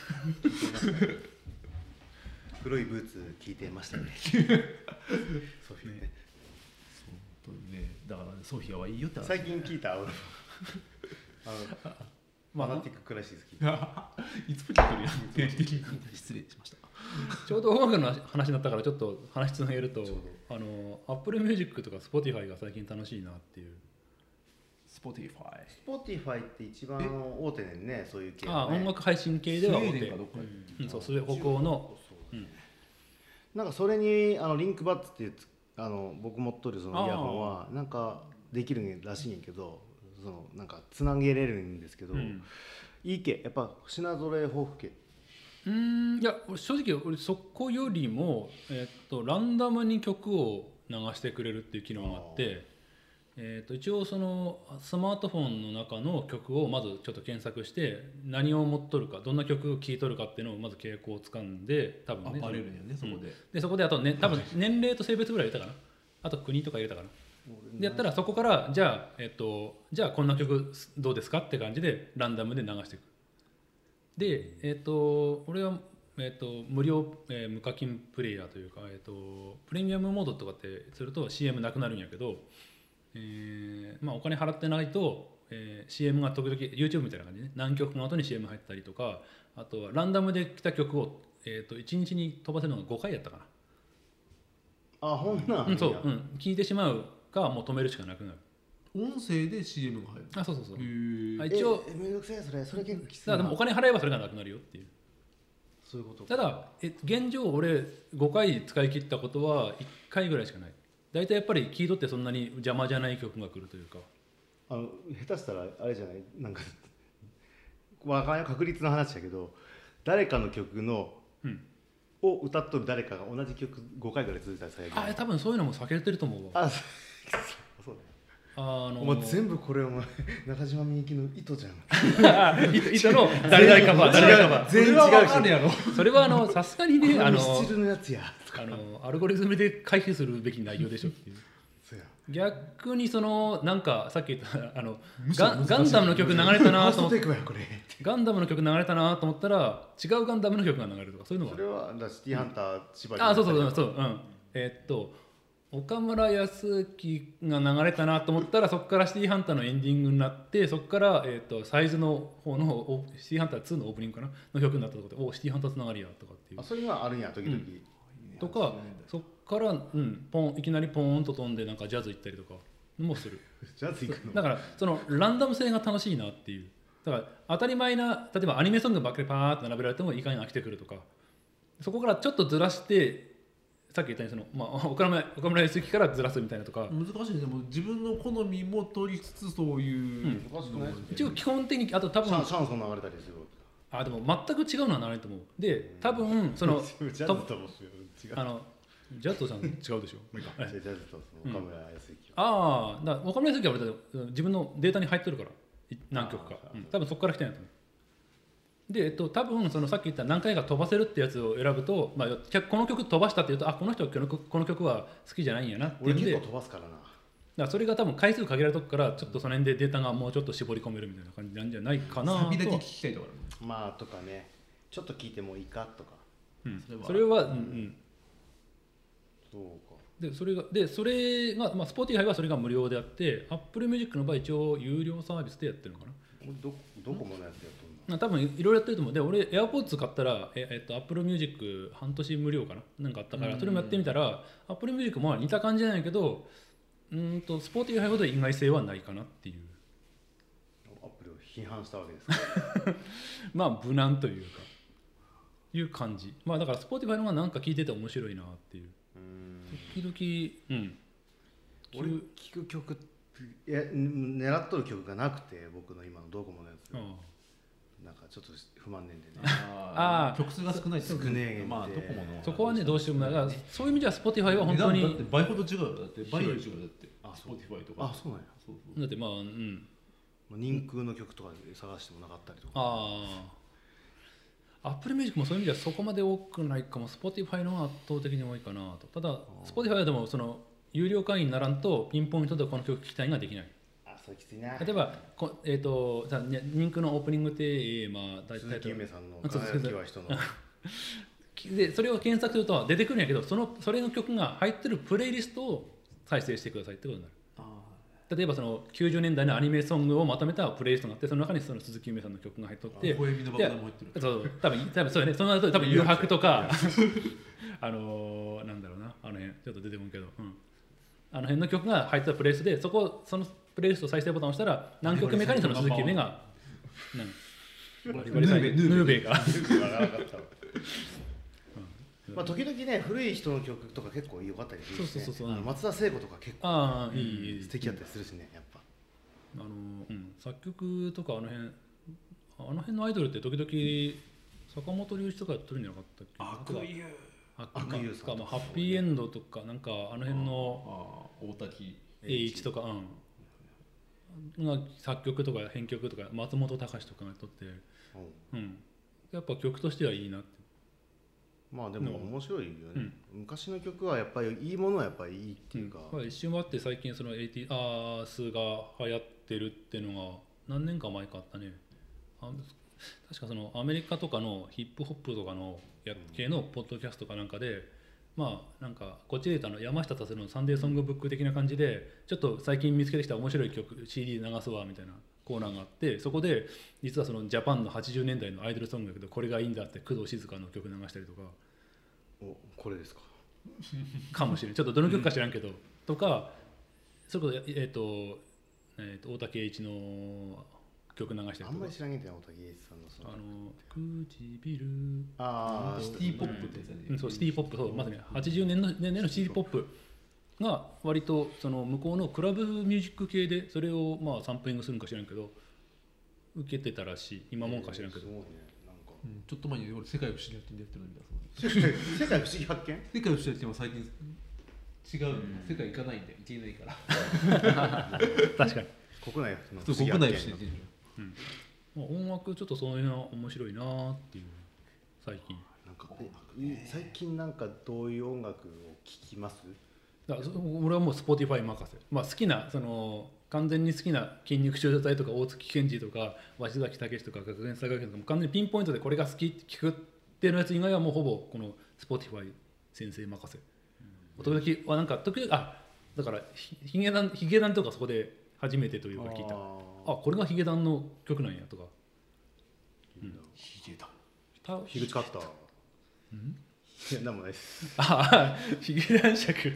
黒いブーツ聞いてましたねソフィーね本当にねだからねソフィアはいいよって話最近聞いた俺もあのまあファナティッククライシス聞いたいつも聞いてるやん定期的に失礼しましたちょうど音楽の話になったからちょっと話つなげるとちょうあの Apple Music とか Spotify が最近楽しいなっていう Spotify Spotify って一番大手ねんねそういう系あのね音楽配信系では大手スウェーデンかどっかでうんそうそれ北欧のそううんなんかそれにあのリンクバッツっていうつあの僕持っとるそのイヤホンはなんかできるらしいんやけどそのなんかつなげれるんですけど、 うんいい系やっぱ品揃え豊富系うーんいや俺正直俺そこよりも、えっとランダムに曲を流してくれるっていう機能があってえっと一応そのスマートフォンの中の曲をまずちょっと検索して何を持っとるかどんな曲を聴いとるかっていうのをまず傾向をつかんで多分ねあバレるんやねそこででそこであと、ね、多分年齢と性別ぐらい入れたかなあと国とか入れたかなでやったらそこからじゃあ、えっと、じゃあこんな曲どうですかって感じでランダムで流していく。で、えっと、俺は、えっと、無料、えー無課金プレイヤーというか、えっと、プレミアムモードとかってすると シーエム なくなるんやけど、えーまあ、お金払ってないと、えー、シーエム が時々 YouTube みたいな感じで、ね、何曲の後に シーエム 入ったりとか、あとはランダムで来た曲を、えー、といちにちに飛ばせるのがごかいやったかな。 あ、ほんなん、 うん、そう、うん、聞いてしまうかもう止めるしかなくなる。 音声で シーエム が入る。 あ、そうそうそう。 へーあ一応えめんどくせえそれそれ結構きついな。 だからでもお金払えばそれがなくなるよっていう。 そういうことか。 ただえ現状俺ごかい使い切ったことはいっかいぐらいしかない。大体やっぱりキードってそんなに邪魔じゃない曲が来るというか。 あの下手したらあれじゃないなんかわかんない確率の話だけど、誰かの曲の、 うん、 を歌っとる誰かが同じ曲ごかいぐらい続いたりされる。 あ多分そういうのも避けてると思うわ。 あそうそうね。 あのー、 お前全部これお前中島みゆきの糸じゃん。 糸糸の誰々カバー誰々カバー。 全然違うそれはわかるやろ。 それはあのさすがにねあのミスチルのやつやあのアルゴリズムで回避するべき内容でしょっていう。 そうや。 逆にそのなんかさっき言ったあのむしろ難しいガンガンダムの曲流れたなと思ってファーストテイクやこれ。 ガンダムの曲流れたなと思ったら違うガンダムの曲が流れるとかそういうのがそれはだシティハンター縛り。 あそうそうそうそううんえーっと岡村康樹が流れたなと思ったらそこからシティハンターのエンディングになってそこから、えー、とサイズの方のおシティハンターツーのオープニングかなの曲になったところでおシティハンターつながりやとかっていうあそういうのはあるんや時々。 うんとかそこから、うん、ポンいきなりポーンと飛んでなんかジャズ行ったりとかもする。 ジャズ行くの。 だからそのランダム性が楽しいなっていう。だから当たり前な例えばアニメソングばっかりパーッと並べられてもいかに飽きてくるとかそこからちょっとずらしてさっき言ったようにその、まあ、岡村岡村康之からずらすみたいなとか難しいね。でも自分の好みも取りつつそういう、 うん難しくない。 一応基本的にあと多分シャンシャンソン流れたりする。 あでも全く違うのはならないと思う。で多分そのジャズとも違う。 あのジャズとさん違うでしょ。もういいかジャズとその岡村康之。 ああだから岡村康之は俺だって自分のデータに入ってるからい何曲か、うん、多分そこから来てないと思う。で、えっと、多分そのさっき言った何回か飛ばせるってやつを選ぶと、まあ、この曲飛ばしたっていうとあこの人はこのこの曲は好きじゃないんやなってい俺うんで結構飛ばすからな。 だからそれが多分回数限られるとこからちょっとその辺でデータがもうちょっと絞り込めるみたいな感じなんじゃないかなと。 サビだけ聞きたいとかある。 まあとかねちょっと聞いてもいいかとか。 うんそれはそれは、うんうんそうか。 でそれがでそれが、まあ、Spotify はそれが無料であって Apple Music の場合一応有料サービスでやってるのかな。 どどこものやつやっとんの。 多分いろいろやってると思う。で俺 AirPods 買ったらえ、えっと、Apple Music 半年無料かななんかあったからそれもやってみたら Apple Music も似た感じじゃないけどうんと Spotify ほど意外性はないかなっていう。 アップルを批判したわけですか。 まあ無難というかいう感じ。まあだから Spotify の方がなんか聞いてて面白いなっていう。時々うん俺聞く曲っていや狙っとる曲がなくて僕の今のドコモのやつなんかちょっと不満ねんでね。 ああ曲数が少ないって少ねえんでまあどこものそこはねどうしてもだからそういう意味では Spotify は本当にだって倍ほど違うよ。だって倍より違うだってあそう Spotify とか。 あそうなんや。 そうそうだってまあうん人空の曲とかで探してもなかったりとか。 ああ Apple Music もそういう意味ではそこまで多くないかも。 Spotify の方が圧倒的に多いかなと。ただ Spotify はでもその有料会員にならんとピンポイントでこの曲聴きたいができない。 あそれきついな。 例えばこ、えー、とさ人気のオープニングテーマ大鈴木夢さんのそうそうそう輝きは人の。 でそれを検索すると出てくるんやけどそのそれの曲が入ってるプレイリストを再生してくださいってことになる。例えばそのきゅうじゅうねんだいのアニメソングをまとめたプレイリストがあってその中にその鈴木夢さんの曲が入っとって小指の爆弾も入ってる。 そう多分多分そうやねその後多分誘白とかあのー、なんだろうなあの辺ちょっと出てこんけど、うん、あの辺の曲が入ったプレイリストでそこそのプレイリスト再生ボタンを押したら何曲目かにその鈴木夢がなんバリバリ再生ヌーベイがまあ時々ね古い人の曲とか結構良かったりするし、ね、 そうそうそうそうあの松田聖子とか結構ああいいいい素敵だったりするしねやっぱあの、うん、作曲とかあの辺あの辺のアイドルって時々坂本龍一とかやってるんじゃなかったっけ。 悪友悪友さんとか、まあ、ハッピーエンドとかなんかあの辺の大滝栄一とかうんが作曲とか編曲とか松本隆とかがやっとって、うん、やっぱ曲としてはいいなって。 まあでも面白いよね、うん、昔の曲はやっぱりいいものはやっぱりいいっていうか、 うん、一瞬あって最近そのエイティアースが流行ってるっていうのが何年か前かあったね。あ確かそのアメリカとかのヒップホップとかのや系のポッドキャストかなんかで、まあなんかこっちで言ったの山下達郎のサンデーソングブック的な感じでちょっと最近見つけてきた面白い曲 シーディー 流すわみたいなコーナーがあって、そこで実はそのジャパンのはちじゅうねんだいのアイドルソングだけどこれがいいんだって工藤静香の曲流したりとか。 おこれですかかもしれない、ちょっとどの曲か知らんけど、うん、とかそれこそ、えーとえー、と大竹栄一の曲流したりとか。 あんまり知らんけど大竹栄一さんのそのあの唇あシティポップってやつだね、 うん、そうシティポップ、そうまさにはちじゅうねんの年代のシティポップが割とその向こうのクラブミュージック系でそれをまあサンプリングするんか知らんけど受けてたらしい。今もんか知らんけど、 えー、すごいね。なんか、 うん、ちょっと前に俺世界不思議発見でやってるんだ世界不思議発見世界不思議発見も最近違う、うん、世界行かないんで行けないから確かに国内の不思議発見、 うんまあ、音楽ちょっとそういうのは面白いなっていう最近。 なんか最近なんかどういう音楽を聴きます？ だ俺はもう Spotify 任せ、まあ、好きなその完全に好きな筋肉注射隊とか大月健二とか鷲崎武とか学園祭学園とかも完全にピンポイントでこれが好きって聞くっていうやつ以外はもうほぼこの Spotify 先生任せ、うん、時々はなんか時々あだからヒゲダンヒゲダンとかそこで初めてというか聞いた、ああこれがヒゲダンの曲なんやとか、 うん、ヒゲダン樋口カッターうんいやなんもないですああヒゲダン尺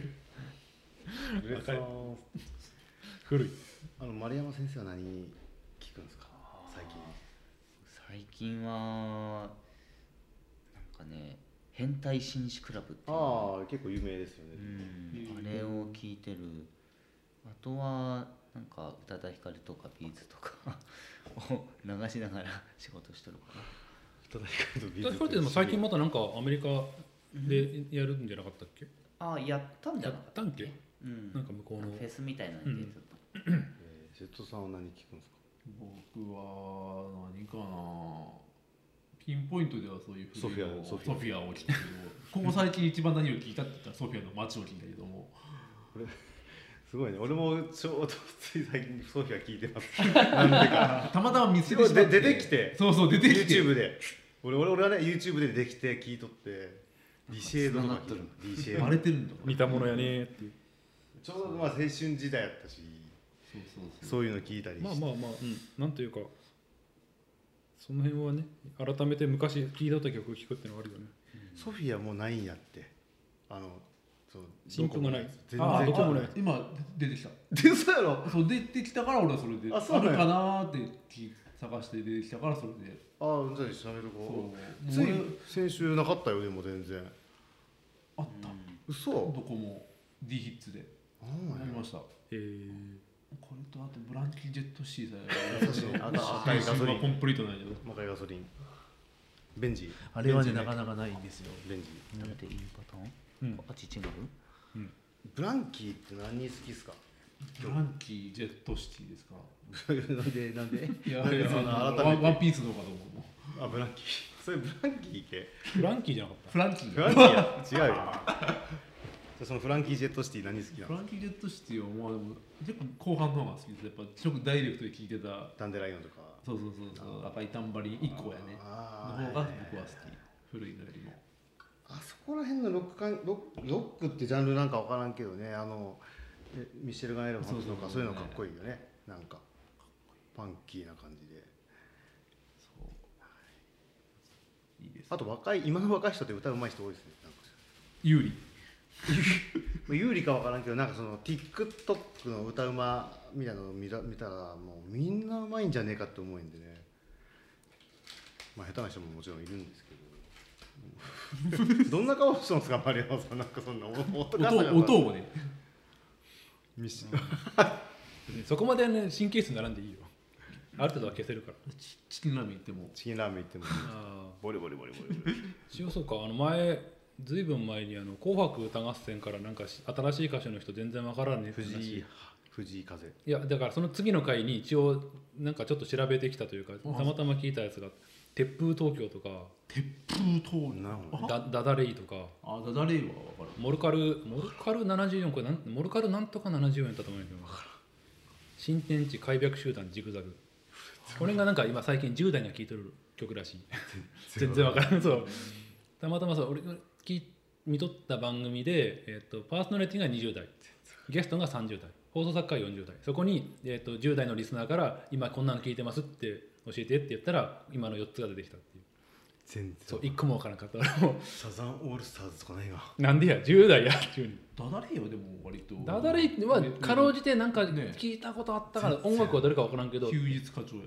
古い。 あの丸山先生は何聞くんですか最近？ 最近はなんかね変態紳士クラブっていう、 ああ結構有名ですよね、 うん、あれを聞いてる。あとはなんか宇多田ヒカルとかビーズとかを流しながら仕事してるかな。 宇多田ヒカルとビーズってでも最近またなんかアメリカでやるんじゃなかったっけ？ ああやったんじゃなかったっけ？ うん、 なんか向こうのフェスみたいなので、 うんえー、ジェットさんは何聞くんですか？ 僕は何かなピンポイントではそういうソフィアソフィアを聞くけどここ最近一番何を聞いたって言ったらソフィアの街を聞いたけどもこれすごいね。俺もちょうどつい最近ソフィア聞いてますなんでかたまたま見つけてしまって出てきてそうそう出てきて YouTube で俺俺俺はね YouTube で出てきて聞いとってリシェードとか聞いてリシェードバレてるんだ似たものやねっていうちょうどまあ青春時代やったしそうそうそうそういうの聞いたりしてまあまあまあ、うん、なんというかその辺はね改めて昔聴いた曲を聴くっていうのがあるよね、 うん、ソフィアもうないんやってあのそう新譜がない全然あどこもない今出てきたでそうやろそう出てきたから俺はそれであ, あるかなって探して出てきたからそれでああじゃあしゃべるこうつい先週なかったよでも全然あった、うん、 嘘どこも D ヒッツでありました。へえこれとあとブランキー・ジェット・シーさ優しい赤いガソリンコンプリートなんやけど赤いガソリンベンジあれはねなかなかないんですよ。 ベンジなんていうパターン、うん、あっち違う、 うん、ブランキーって何好きっすか？ ブランキー・ジェット・シティですかなんでなんでいやいやあの改めてワンピースのかと思うあブランキーそれブランキー系フランキーじゃなかったフランキーフランキーや違うよそのフランキー・ジェット・シティ何好きなの？ フランキー・ジェット・シティはもう結構後半の方が好きです。やっぱちょっとダイレクトで聴いてたダンデライオンとかそうそうそうそう赤いタンバリンいっこやねの方が僕は好き古いのよりもあそこら辺のロックかんロックロックってジャンルなんか分からんけどねあのミシェル・ガンエルファンとかそういうのかっこいいよねなんかパンキーな感じでそういいですあと若い今の若い人って歌うまい人多いですねなんか有利有利か分からんけどなんかその TikTok の歌うまみたいなのを見た見たらもうみんなうまいんじゃねえかって思うんでねまあ下手な人ももちろんいるんですけどどんな顔してますか丸山さんなんかそんな音音をねミシそこまでね神経質にならんでいいよある程度は消せるからチ, チキンラーメン行ってもチキンラーメン行ってもあボリボリボリボリ一応そうかあの前ずいぶん前にあの紅白歌合戦からなんか新しい歌手の人全然わからんねって藤井藤井風いやだからその次の回に一応なんかちょっと調べてきたというかたまたま聞いたやつが鉄風東京とか鉄風東なるほどあダダダレイとかあダダレイは分かるモルカルモルカルななじゅうよんこれなんモルカルなんとかななじゅうよんだったと思うんだけど新天地開闢集団ジグザグこれがなんか今最近じゅう代が聴いてる曲らしい全然わからんそうたまたまそう俺が聞見とった番組で、えー、とパーソナリティがにじゅう代ゲストがさんじゅう代放送作家がよんじゅう代そこに、えー、とじゅう代のリスナーから今こんなの聞いてますって教えてって言ったら今のよっつが出てきたっていう全然そういっこもわからんかった俺もサザンオールスターズとかないがなんでやじゅう代やっていうにダダレイはでも割とダダレイはかろうじてなんかね聞いたことあったから音楽はどれかわからんけど休日課長や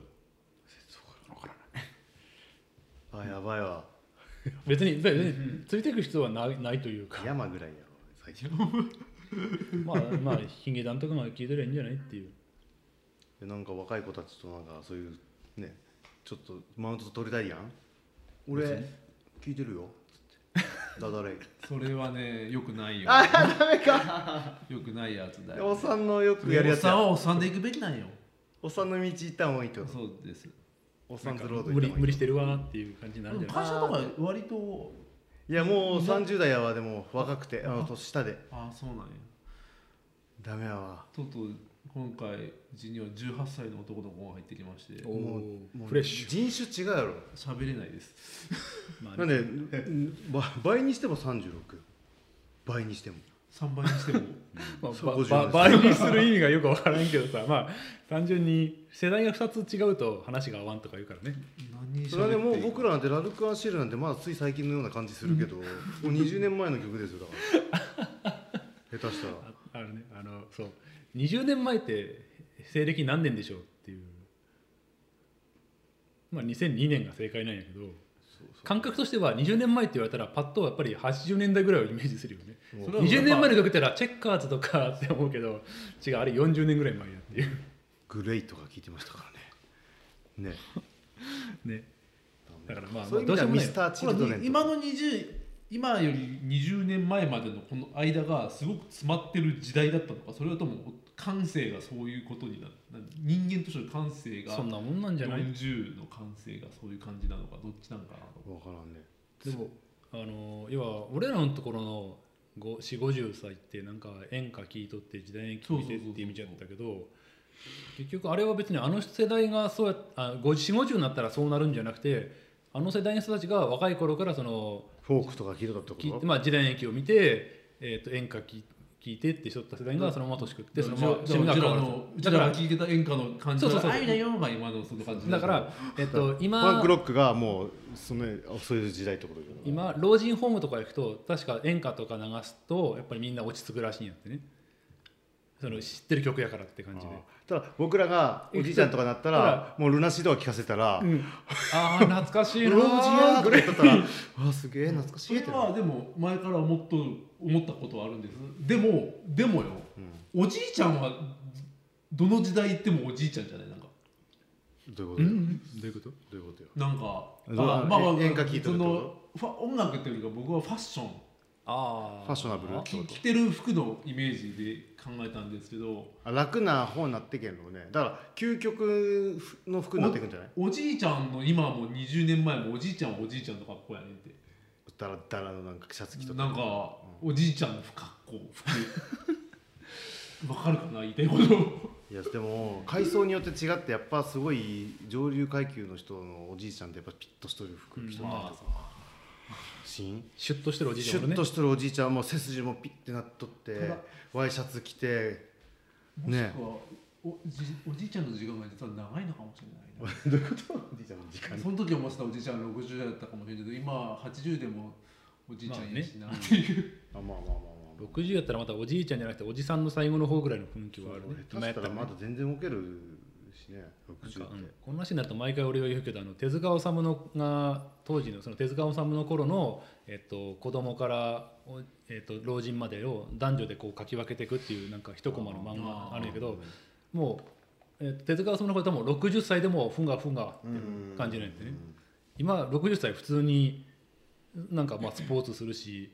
あやばいわ別に別についていく必要はないないというか山ぐらいやろ最近まあまあヒゲダンとかが聞いてりゃいいんじゃないっていうでなんか若い子たちとなんかそういうねちょっとマウント取りたいやん俺聞いてるよつってダダレイそれはねよくないよあダメかよくないやつだよおっさんのよくやるやつおっさんはやおっさんで行くべきなんよおっさんの道行った方がいいってことそうですおっさんズロード行無理った方がいい無理してるわっていう感じになるんじゃない会社とか割といやもうさんじゅう代やわでも若くてあの年下でああそうなんやダメやわとうとう今回うちにはじゅうはっさいの男の子が入ってきましておもーもうフレッシュ人種違うやろ喋れないですまあなんでば倍にしてもさんじゅうろく倍にしてもさんばいにしてもまあそうばば倍にする意味がよくわからんけどさまあ単純に世代がふたつ違うと話が合わんとか言うからね何にそれはねもう喋っていい僕らなんてラルク・アンシェルなんてまだつい最近のような感じするけど、もうにじゅうねんまえの曲ですよだから下手したらああのねあのそうにじゅうねんまえって西暦何年でしょうっていうまあにせんにねんが正解なんやけど感覚としてはにじゅうねんまえって言われたらパッとやっぱりはちじゅうねんだいぐらいをイメージするよねそれはにじゅうねんまえの曲って言ったらチェッカーズとかって思うけど違うあれよんじゅうねんぐらい前やっていうグレイとか聞いてましたからねねねだからまあそういう意味ではミスター・チこれルドレンとか今のにじゅう今よりにじゅうねんまえまでのこの間がすごく詰まってる時代だったのかそれはとも感性がそういうことになる人間としての感性がそんなもんなんじゃないよんじゅうの感性がそういう感じなのかどっちなのかなと分からんねでもあの要は俺らのところのよんじゅうごじゅっさいってなんか演歌聴いとって時代に聴いてっていう意味じゃったけど結局あれは別にあの世代がそうやあよんじゅうごじゅうになったらそうなるんじゃなくてあの世代の人たちが若い頃からそのフォークとか聞いてたってこと聞いて、まあ、時代劇を見て、えー、と演歌聴いてってしとった世代がそのまま年食ってそのままうちらうちらのうちらだからが聞いてた演歌の感じそうそうそう愛だよが今のその感じだから、えっと、 ファン今クロックがもうそのそういう時代ってことだよね今老人ホームとか行くと確か演歌とか流すとやっぱりみんな落ち着くらしいんやってねその知ってる曲やからって感じでただ僕らがおじいちゃんとかになっただらもうルナシーとか聞かせたらうん、ああ懐かしいなロージやーとか言っとったらあすげえ懐かしそれいってなはでも前から思っと思ったことはあるんですでもでもよ、おじいちゃんはどの時代行ってもおじいちゃんじゃないなんかどういうことようんどういうことどういうことよなんかどうあまあまあ演歌聴いてるってことそのファ音楽っていうよりか僕はファッションあファッショナブルき着てる服のイメージで考えたんですけどあ楽な方になってけんのねだから究極の服になっていくんじゃないおじいちゃんの今もにじゅうねんまえもおじいちゃんはおじいちゃんの格好やねんってダラダラのなんかシャツ着となんか、おじいちゃんの格好服わかるかな言いたいこといやでも階層によって違ってやっぱすごい上流階級の人のおじいちゃんってやっぱピッとしとる服着とるまあシーンシュッとしてるおじいちシゃんもねュッとしてるおじいちゃんはもう背筋もピッてなっとってただワイシャツ着てもしくは、おじおじいちゃんの時間が実は長いのかもしれないなどういうことおじいちゃんの時間その時思ってたおじいちゃんろくじゅう代だったかもしれないけど今はちじゅうでもおじいちゃんやしなっていう、 あまあまあまあまあろくじゅうやったらまたおじいちゃんじゃなくておじさんの最後の方ぐらいの雰囲気はあるね下手したらまだ全然動けるしねろくじゅうっなんか、うんて、 この話になると毎回俺が言うけどあの手塚治虫のが当時のその手塚治虫の頃の、えっと、子供から、おえっと、老人までを男女でこう書き分けていくっていうなんか一コマの漫画あるんやけどもう、えっと、手塚治虫の頃はもうろくじゅっさいでもふんがふんがっていう感じなんやってね今ろくじゅっさい普通になんかまあスポーツするし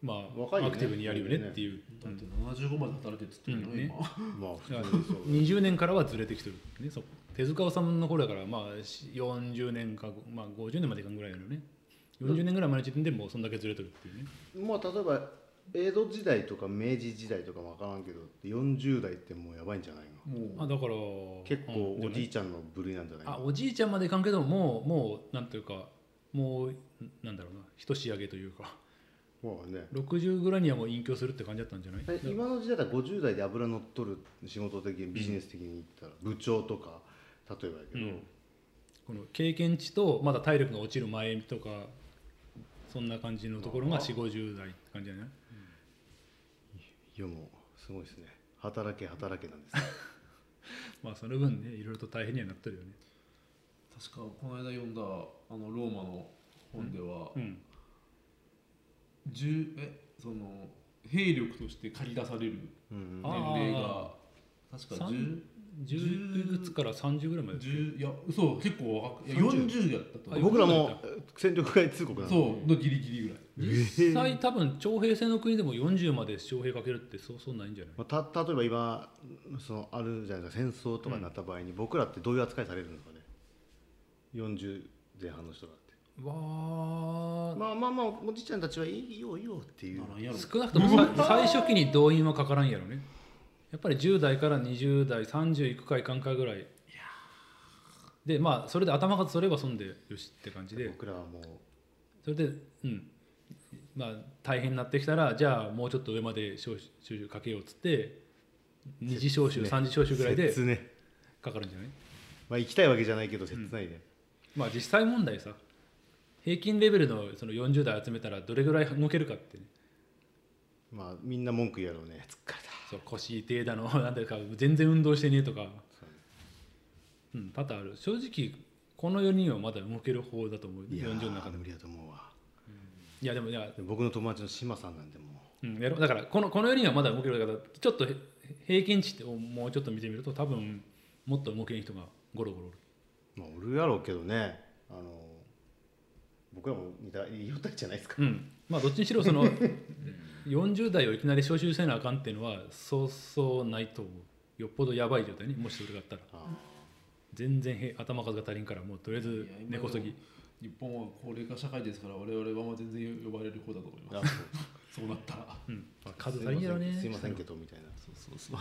まあ若いよねアクティブにやるよねっていう、 だってななじゅうごまで働けって言ってるよ、 うんね今。 まあ普だから通にそうにじゅうねんからはずれてきてる、ね、そ手塚治虫の頃だからまあしよんじゅうねんか、まあ、ごじゅうねんまでいかんぐらいなのねよんじゅうねんぐらい前の時点でもうそんだけずれてるっていうね。 まあ例えば江戸時代とか明治時代とか分からんけどよんじゅう代ってもうやばいんじゃないの？ もうあだから結構うんおじいちゃんの部類なんじゃないの？ あおじいちゃんまでいかんけどもうもうなんていうかもうなんだろうな一仕上げというかもうねろくじゅうぐらいにはもう隠居するって感じだったんじゃない？ 今の時代だったらごじゅう代で油乗っとる仕事的にビジネス的に言ったら部長とか例えばやけど、 うんこの経験値とまだ体力が落ちる前とかそんな感じのところがよんじゅうごじゅう代って感じじゃない？ いやもうすごいですね。働け働けなんですよまあその分ねいろいろと大変にはなってるよね。 確かこの間読んだあのローマの本では、 うんじゅうえその兵力として駆り出されるうんあ年齢が確かさんじゅじゅういくつからさんじゅうぐらいまうでじゅういやそう結構若くいやさんじゅうよんじゅうやったとあ思う。 僕らも戦力外通告なんでそうのギリギリぐらい。 実際多分徴兵制の国でもよんじゅうまで徴兵かけるってそうそうないんじゃない？ まあ、た例えば今そのあるじゃないですか戦争とかになった場合に、僕らってどういう扱いされるんですかねよんじゅう前半の人だってわあ、 まあまあまあおじいちゃんたちはいいよいいよっていうなんやろ少なくともさ最初期に動員はかからんやろね。やっぱりじゅう代からにじゅう代さんじゅういくかいかんかぐらいでまあそれで頭数取ればそんでよしって感じで僕らはもうそれでうんまあ大変になってきたらじゃあもうちょっと上まで招集かけようっつって二次招集三次招集ぐらいで切ねかかるんじゃない？ まあ行きたいわけじゃないけど切ないね、 まあ実際問題さ平均レベルのそのよんじゅう代集めたらどれぐらい動けるかってね。 まあみんな文句言うやろうね疲れたそう腰痛えだのなんていうか全然運動してねえとか、うん、多々ある。正直このよにんはまだ動ける方だと思う。 いやよんじゅうの中でもー無理だと思うわいやでもいや、 でも僕の友達の島さんなんでもうん、やろだからこのこのよにんはまだ動けるからちょっとへ平均値をもうちょっと見てみると多分もっと動けん人がゴロゴロおる。 まあおるやろうけどねあの僕らも似た言いよったじゃないですか、 うん、まあどっちにしろそのよんじゅう代をいきなり招集せなあかんっていうのはそうそうないと思う。よっぽどやばい状態にもしそれがあったらあ全然へ頭数が足りんからもうとりあえず根こそぎ。 日本は高齢化社会ですから我々はまあ全然呼ばれる方だと思いあます。そうなったら。 うんまあ、数足りんやろね。 すいませんけどみたいなそうそうそう。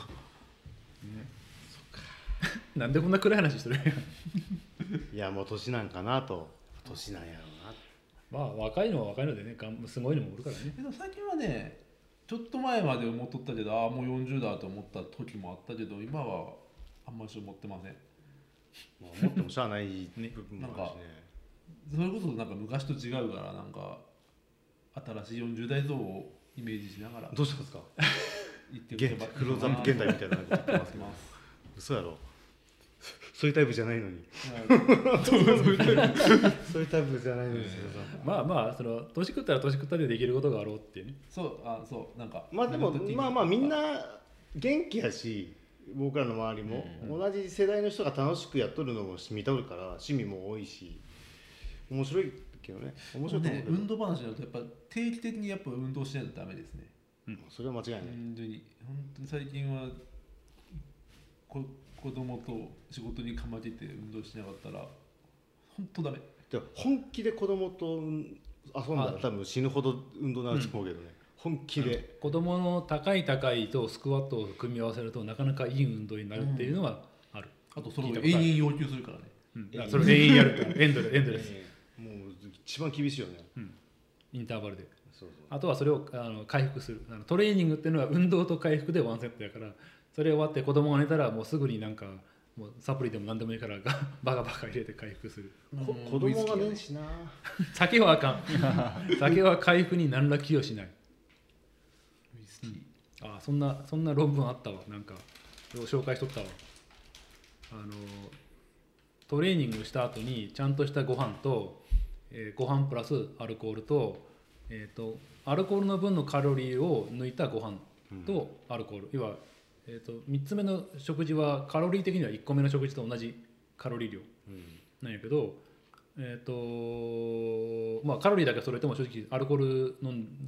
なんでこんな暗い話してるんや。 いやもう年なんかなと年なんやろうなまあ若いのは若いのでねがんすごいのもおるからね。 けど最近はねちょっと前まで思っとったけどああもうよんじゅうだと思った時もあったけど今はあんまり思ってません。 まあ思ってもしゃあない部分もあるしねそれこそなんか昔と違うからなんか新しいよんじゅう代像をイメージしながらどうしたんですか言って現クローズアップ現代みたいなこと言ってますけど嘘やろそういうタイプじゃないのにそういうタイプじゃないのにまあまあその年食ったら年食ったでできることがあろうっていうね。 そうあそうなんかまあでもまあまあみんな元気やし僕らの周りも、 うん同じ世代の人が楽しくやっとるのも見とるから趣味も多いし面白いけどね面白いと思うけど、 ね運動話になるとやっぱ定期的にやっぱ運動しないとダメですね。 それは間違いない、 本当に本当に最近はこ子供と仕事にかまけて運動しなかったら本当ダメ。 でも本気で子供と遊んだら多分死ぬほど運動になると思うけどね、本気で子供の高い高いとスクワットを組み合わせるとなかなかいい運動になるっていうのはある。 あとそれを聞いたことある永遠要求するからね。 うん、だからそれ永遠やるからエンドレエンドレス、 もう一番厳しいよね、 インターバルで。 そうそうあとはそれをあの回復するあのトレーニングっていうのは運動と回復でワンセットやからそれ終わって子供が寝たらもうすぐになんかもうサプリでも何でもいいからがバカバカ入れて回復する。 こ子供がねえしな酒はあかん酒は回復に何ら寄与しない。 ウイスキーあそんなそんな論文あったわなんか紹介しとったわ。あのトレーニングした後にちゃんとしたご飯と、えー、ご飯プラスアルコールと、えー、とアルコールの分のカロリーを抜いたご飯とアルコール、要は、えー、とみっつめの食事はカロリー的にはいっこめの食事と同じカロリー量なんやけど、えーとまあ、カロリーだけ揃えても正直アルコールのア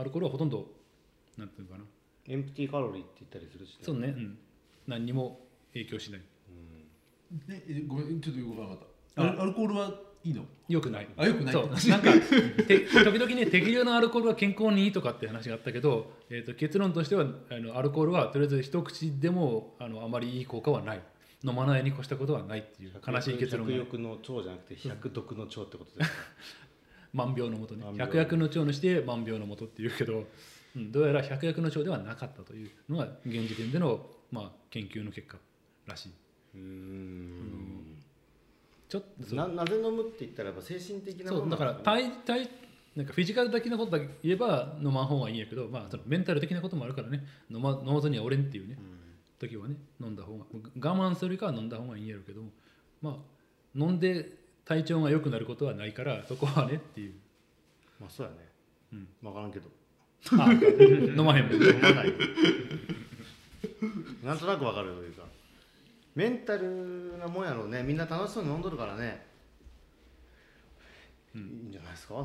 アルコールはほとんどなんていうのかな、 エンプティーカロリーって言ったりするし、ね、 そうね、うん、何にも影響しない。 ええごめんちょっとよく分からなかった。アルアルコールはいいの？ よくない。 あよくない。 そうなんかて時々ね適量のアルコールは健康にいいとかって話があったけど、えー、と結論としてはあのアルコールはとりあえず一口でもあのあまりいい効果はない。飲まないに越したことはないっていう悲しい結論が。 百薬の腸じゃなくて百毒の腸ってことですか。 万病のもとね。百薬の長にして万病のもとっていうけど、うん、どうやら百薬の長ではなかったというのが現時点での、まあ、研究の結果らしい。 うーんちょっとな, なぜ飲むって言ったらやっぱ精神的なものそうだから体体なんかフィジカル的なことだけ言えば飲まん方がいいんやけど、まあ、そのメンタル的なこともあるからね、飲ま飲まずにはおれんっていうね、うん、時はね飲んだ方が我慢するかは飲んだ方がいいんやろうけども、まあ飲んで体調が良くなることはないからそこはねっていう。 まあそうやね、うん、分からんけどあ飲まへんもん飲まないなんとなく分かるというかメンタルなもんやろうね。みんな楽しそうに飲んどるからね、うん、いいんじゃないですか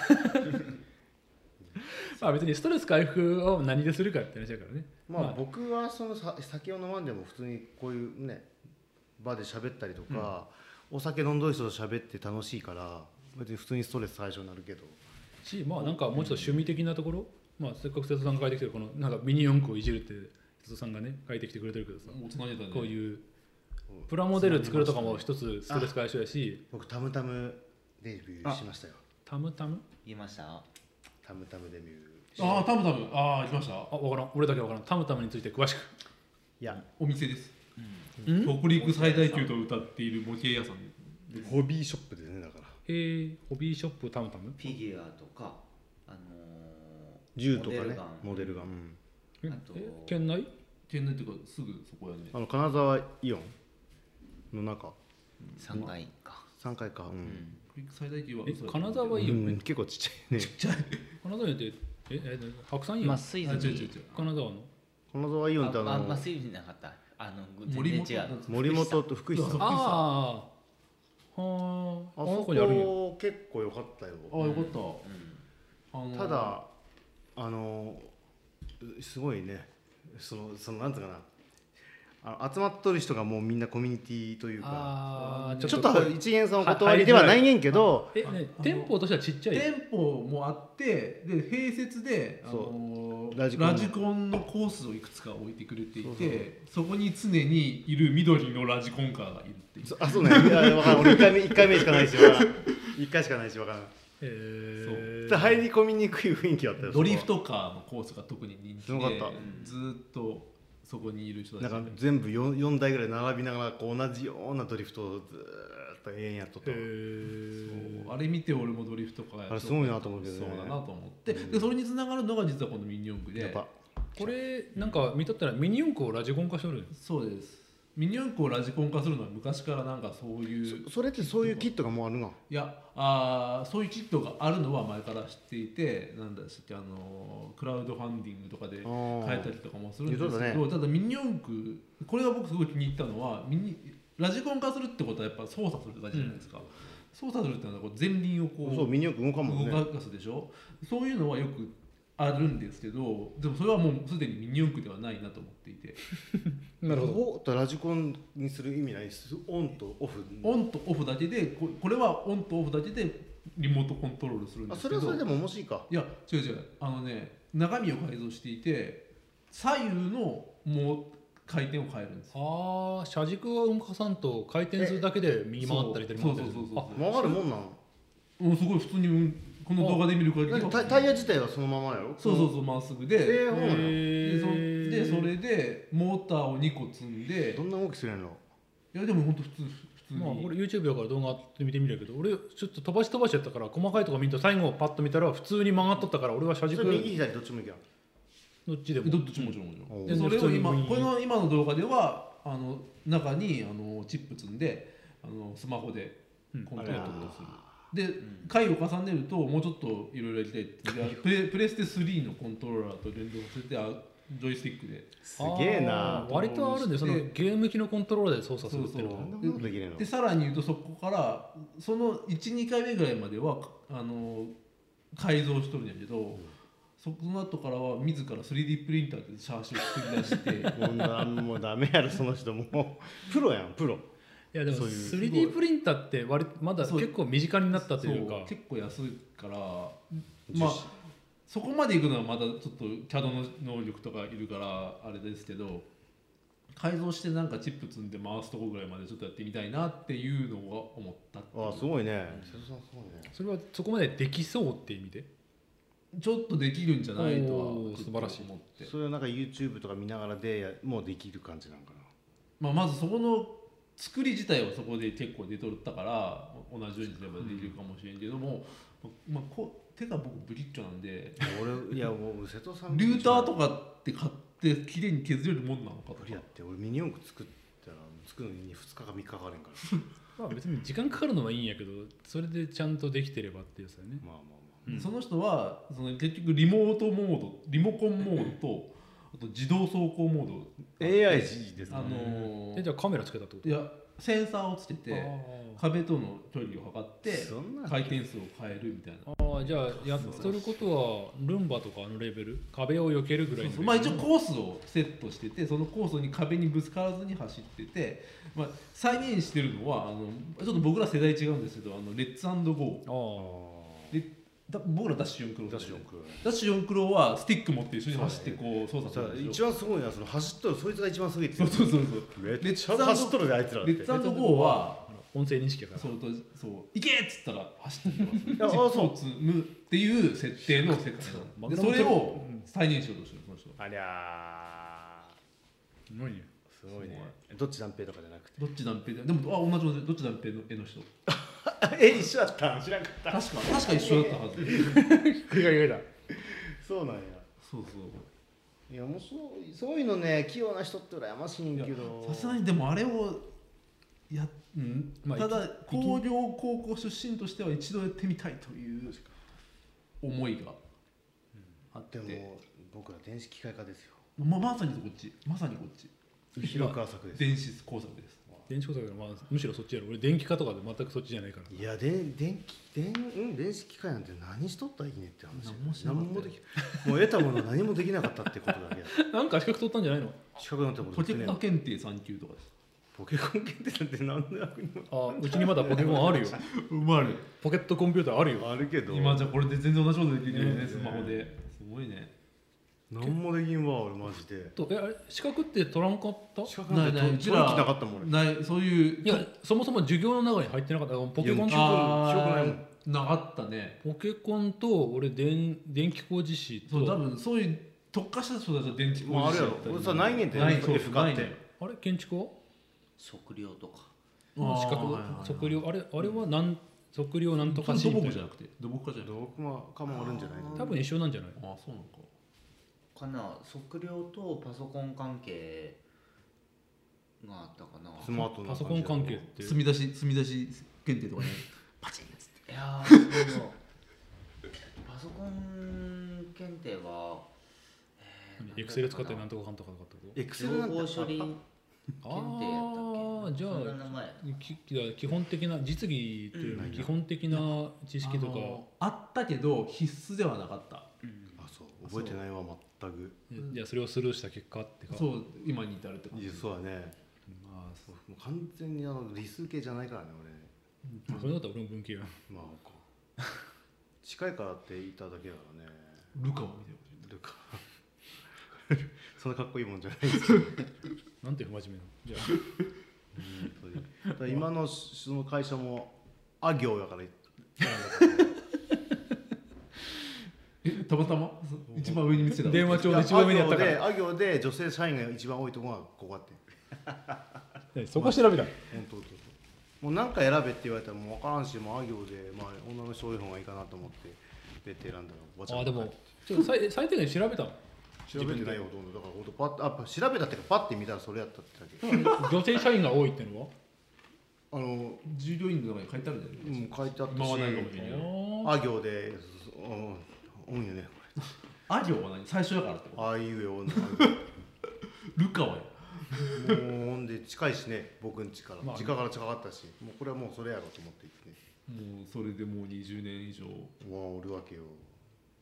まあ別にストレス回復を何でするかって話だからね。 まあ、まあ、僕はその酒を飲まんでも普通にこういうね場で喋ったりとか、うん、お酒飲んどる人と喋って楽しいから別に普通にストレス解消になるけどし、まあなんかもうちょっと趣味的なところ、うん、まあせっかく瀬戸さんが書いてきてるこのなんかミニ四駆をいじるって瀬戸さんがね書いてきてくれてるけどさ、ね、こういうプラモデル作るとかも一つストレス解消やし、 僕タムタムデビューしましたよ。 タムタム言いました。 タムタムデビュー。ああタムタムああ行きました。 あ分からん俺だけ分からん。タムタムについて詳しく。 いやお店です。 うん、 北陸最大級と歌っている模型屋さんです。 ホビーショップですねだから。 へえホビーショップタムタム。 フィギュアとかあのー、 銃とかねモデルガン。 うん、あと県内？ 県内っていうかすぐそこやね。 あの金沢イオンの中さんがいかさんがいか、うんうん、最大級はえ金沢イオン、 うん、結構ちっちゃいね。 ちっちゃい金沢イオンってええ白山イオン、 まあ、水あ違う違う違う金沢の金沢イオンってあのああんま水分なかったあの森全然違う森本と福井さん。 ああはああそこ結構良かったよ。 あよかった、 うん、ただあのすごいねそのそのなんつうかなあ集まっとる人がもうみんなコミュニティというかちょっと一元さんお断りではないねんけど、 え、ね、店舗としてはちっちゃい。 店舗もあってで併設で、あのー、ラジコン、ラジコンのコースをいくつか置いてくれていて、そこに常にいる緑のラジコンカーがいるっていう。 あそうね。いや分からん俺いっかいめいっかいめしかないし分からんいっかいしかないし分からん。へそう入り込みにくい雰囲気だったよ。 ドリフトカーのコースが特に人気で、 すごかった。 ずっとそこにいる人たちなんか全部 4, よんだいぐらい並びながらこう同じようなドリフトをずっと永遠やっとった。 そうあれ見て俺もドリフトカーやっとった。 あれすごいなと思うけどね。 そうだなと思って、うん、でそれにつながるのが実はこのミニ四駆で、やっぱこれなんか見とったらミニ四駆をラジコン化しとる。 そうです。ミニ四駆をラジコン化するのは昔からなんかそういうそ, それってそういうキットがもうあるが。 いやあそういうキットがあるのは前から知っていて、なんだっけあのクラウドファンディングとかで買えたりとかもするんですけど、ね、ただミニ四駆これが僕すごい気に入ったのはミニラジコン化するってことはやっぱ操作するだけじゃないですか、うん、操作するってのはこう前輪をこうそうミニ四駆動かもね動かすでしょ。そういうのはよくあるんですけど、でもそれはもうすでにミニ四駆ではないなと思っていてなるほど。ラジコンにする意味ないです。オンとオフオンとオフだけで こ, これはオンとオフだけでリモートコントロールするんですけど、 あそれはそれでも面白いか。 いや違う違うあのね中身を改造していて左右のもう回転を変えるんです。 ああ車軸を動かさんと回転するだけで右回ったり左回ったりする。 曲がるもんなの。 うんすごい普通に、うん、この動画で見る限りタ, タイヤ自体はそのままやろ。 そうそうそうまっすぐで、 えー、 で, でそれでモーターをにこ積んでどんな動きするんやろ。 いやでも本当普通普通に、 まあ、俺 YouTube だから動画見てみるけど俺ちょっと飛ばし飛ばしやったから細かいとこ見ると最後パッと見たら普通に曲がっとったから俺は車軸右左どっちもいけん。 どっちでもどっちももちろんもちろんでそれを今この今の動画ではあの中にあのチップ積んであのスマホでコントロールする、うん、で、うん、回を重ねるともうちょっといろいろやりたいってプレプレステスリーのコントローラーと連動させてあジョイスティックですげえな。 割とあるんでそのゲーム機のコントローラーで操作するっていうのはで, でさらに言うとそこからその いち,に 回目ぐらいまではあの改造しとるんやけど、うんその後からは自ら スリーディー プリンターでシャーシを作り出してもうなもうダメやろその人もうプロやんプロ。 いやでもそういうスリーディー プリンターって割まだ結構身近になったというかそう結構安いからまあそこまでいくのはまだちょっと キャド の能力とかいるからあれですけど、改造してなんかチップ積んで回すとこぐらいまでちょっとやってみたいなっていうのは思ったっていう。 ああすごいね、瀬戸さんすごいね。 それはそこまでできそうっていう意味でちょっとできるんじゃないとはおー素晴らしい思って、 それはなんか YouTube とか見ながらでやもうできる感じなんかな。 まあ、まずそこの作り自体はそこで結構出とったから同じようにすればできるかもしれんけども、まあ、こう手が僕ブリッジョなんで俺いやもう瀬戸さんリューターとかって買って綺麗に削れるもんなのかとか無理やって俺ミニ四駆作ったら作るのにふつかかみっかかかれんからまあ別に時間かかるのはいいんやけどそれでちゃんとできてればっていうやつだよね。 まあまあうんその人はその結局リモートモードリモコンモードとあと自動走行モードまあ エーアイ ですあね。 のーえじゃあカメラつけたってこといやセンサーをつけてあ壁との距離を測ってそんな回転数を変えるみたいな。 あじゃあやっとることはルンバとかあのレベル壁を避けるぐらいのレベル。 そうそうまあ、一応コースをセットしててそのコースに壁にぶつからずに走ってて、まあ、再現してるのはあのちょっと僕ら世代違うんですけどあのレッツゴーあでだ僕らダッシュよんクローダッシュ四駆ダッシュよんクローはスティック持って一緒に走ってこう操作すさるんでし一番すごいのはその走っとるそいつが一番すごいってょそうそうそうそうめっちゃ走っとるであいつらってレッツゴーはあ音声認識やから。 そうとそう行けっつったら走ってきますいやあそう積むっていう設定の設定なのでそれを再現しようとしてるその人ありゃ何ーすごいね。どっち断平とかじゃなくてどっち断平ででもあ同じ同じどっち断平の絵の人え一緒だった知らんかった確か確か一緒だったはず意外意外だ。 そうなんや。 そうそういやもうそうそういうのね器用な人って羨ましいんいやけどさすがにでもあれをや、うんまあただいき工業高校出身としては一度やってみたいという思いがあって、 でも僕ら電子機械科ですよ。 ままさにこっちまさにこっち広川作です。 電子工作です電子工作がまあむしろそっちやろ。俺電気科とかで全くそっちじゃないから。 いやで電気電うん電子機械なんて何しとったらいいねって話。 何もしなかったよ何もできもう得たもの何もできなかったってことだけだ。 なんか資格取ったんじゃないの？ 資格なんてもポケねモン検定さん級とかですポケコン検定なんて何の役にもあうちにまだポケモンあるよ。 うまいポケットコンピューターあるよ。 あるけど今じゃこれで全然同じことできるよねねスマホですごいね何もできんわ俺マジで。 とえあれ資格って取らんかった？ 資格なんて取る気なかったもん俺。 ないそういういやそもそも授業の中に入ってなかった。ポケモンいやもう記憶ないもんなかったねポケコンと俺電電気工事士とそう多分そういう特化した人たちは電池まああるやろ俺さないねんってないそう F かってないねあれ建築は測量とかあー資格はいはいはい測量あれあれはなん測量なんとか土士みたいな木じゃなくて土木家じゃなくてどこかもあるんじゃないの。 多分一緒なんじゃない？ ああそうなのかかな測量とパソコン関係があったかなスマートなパソコン関係って墨出し墨出し検定とかねパチンっつっていやーそうそうパソコン検定はエクセル使ってなんとかかんとかかってこと？ エクセル情なんて報処理検定やったっけああじゃそんな名前あき基本的な実技というより基本的な知識とかあのあったけど必須ではなかったあそう覚えてないわ全く。 じゃあそれをスルーした結果ってかそう今に至るって感じいやそうだね。 まあそうもう完全にあの理数系じゃないからねそれだったら俺も文系や俺。まあこう近いからって言っただけだからね。 ルカを見てほしいルカそんなかっこいいもんじゃないですけど。 なんて不真面目なじゃあ本当にだから今のその会社もあ行やからえたまたま一番上に見つけた電話帳で一番上にやったかでらあ行で女性社員が一番多いところがここあってそこ調べた本当本当もう何か選べって言われたらもう分からんしもうあ行で、まあ、女の人多い方がいいかなと思ってベッて選んだらわちゃわちゃあでもちょっと最最低限調べたの調べてないよほとんどだから本当パッとあ調べたっていうかパッて見たらそれやったってだけ女性社員が多いってのはあの従業員の中に書いてあるじゃないうん書いてあったし今はないかもしれないよあ行でうん多いよねあ行は何最初だからってこああいうよとルカはやもうほんで近いしね僕ん家から、 まあ実家から近かったしもうこれはもうそれやろうと思って行ってもうそれでもうにじゅうねん以上うわおるわけよ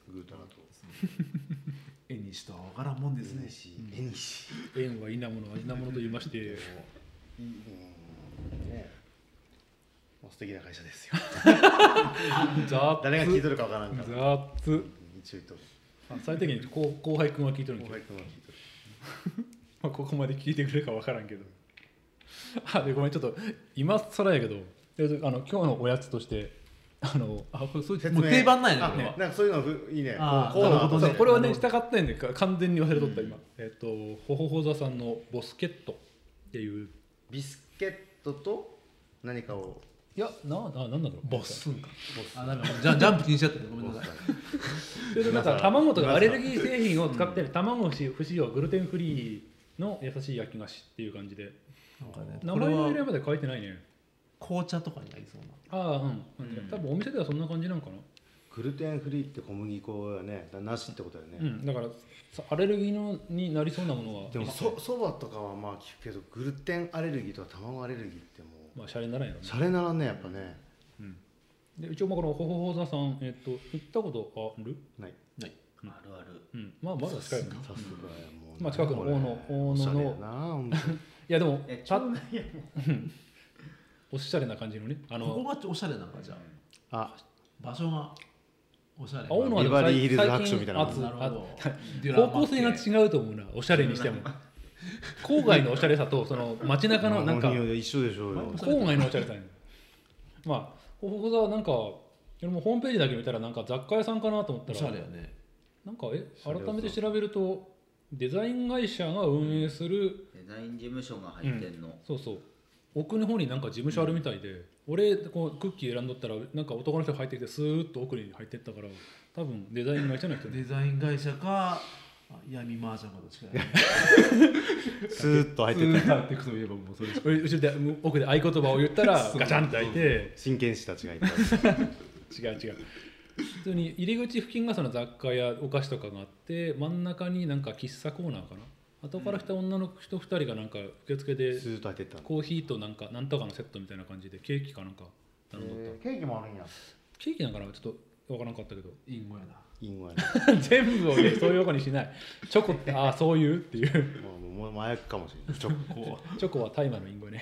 ぐうたらと絵にしとは分からんもんですね。 絵にし縁は稲物は稲物と言いましてうんねもう素敵な会社ですよ雑誰が聞いとるか分からんから雑一応言っとるあ最低限後後輩君は聞いとるんけど後輩君は聞いとるまあここまで聞いてくれるか分からんけどあでごめんちょっと今更やけどであの今日のおやつとしてあのあこれそう説もう定番なんやねこれは。 あなんかそういうのふいいねあーこうこうなるほどねそうこれはねしたかったんでか完全に忘れとった今、えっ、とほほほ座さんのボスケットっていうビスケットと何かをいやなななんだろうボッスンか。あ、なるほど。じゃあジャンプ気にしちゃったね。ごめんなさい。 それでなんか卵とかアレルギー製品を使ってる卵不使用グルテンフリーの優しい焼き菓子っていう感じでなんかね、 名これは前の入れまで書いてないね紅茶とかになりそうな。 ああうん、多分お店ではそんな感じなんかな、 グルテンフリーって小麦粉やねなしってことだよね、 うん、だからさアレルギーのになりそうなものはでもそそばとかはまあ聞くけどグルテンアレルギーとか卵アレルギーってもうまあシャレにならんやろねシャレならんねやっぱねで一応まあこのほほほ座さん、えっと行ったことあるないない。 あるある。 うんまあまだ近いよねさすがやもうまあ近くの大野大野のおしゃれやな本当にいやでもえちたょうどいいやおしゃれな感じのねあここのがおしゃれなんかじゃあ。 あ場所がおしゃれ。 青野はでもビバリーヒルズ最白書みたいな最近なるほど。 あ方向性が違うと思うなおしゃれにしても郊外のおしゃれさとその街中のなんかいや一緒でしょうよ郊外のおしゃれさにまあほほほ座はなんか俺もホームページだけ見たらなんか雑貨屋さんかなと思ったおらしゃれやね。 なんかえ改めて調べるとデザイン会社が運営するデザイン事務所が入ってんの。 そうそう奥の方になんか事務所あるみたいで、俺こうクッキー選んどったらなんか男の人が入ってきてスーッと奥に入ってったから多分デザイン会社の人デザイン会社かあ闇麻雀かどっちかやね。 スーッと入ってたスーッと入っていくといえばもうそれしか。 俺後ろで奥で合言葉を言ったらガチャンと開いて真剣士たちがいた違う違う普通に入り口付近がその雑貨やお菓子とかがあって真ん中になんか喫茶コーナーかな後から来た女の人ふたりがなんか受付でスーッと入ってったコーヒーとなんかなんとかのセットみたいな感じでケーキかなんか頼んどった、 えーケーキもあるんやケーキなんかなちょっとわからんかったけどインゴやな。 インゴやな全部をねそういう横にしないチョコってああそういうっていうもうもう麻薬かもしれないちょこチョコは大麻の隠語ね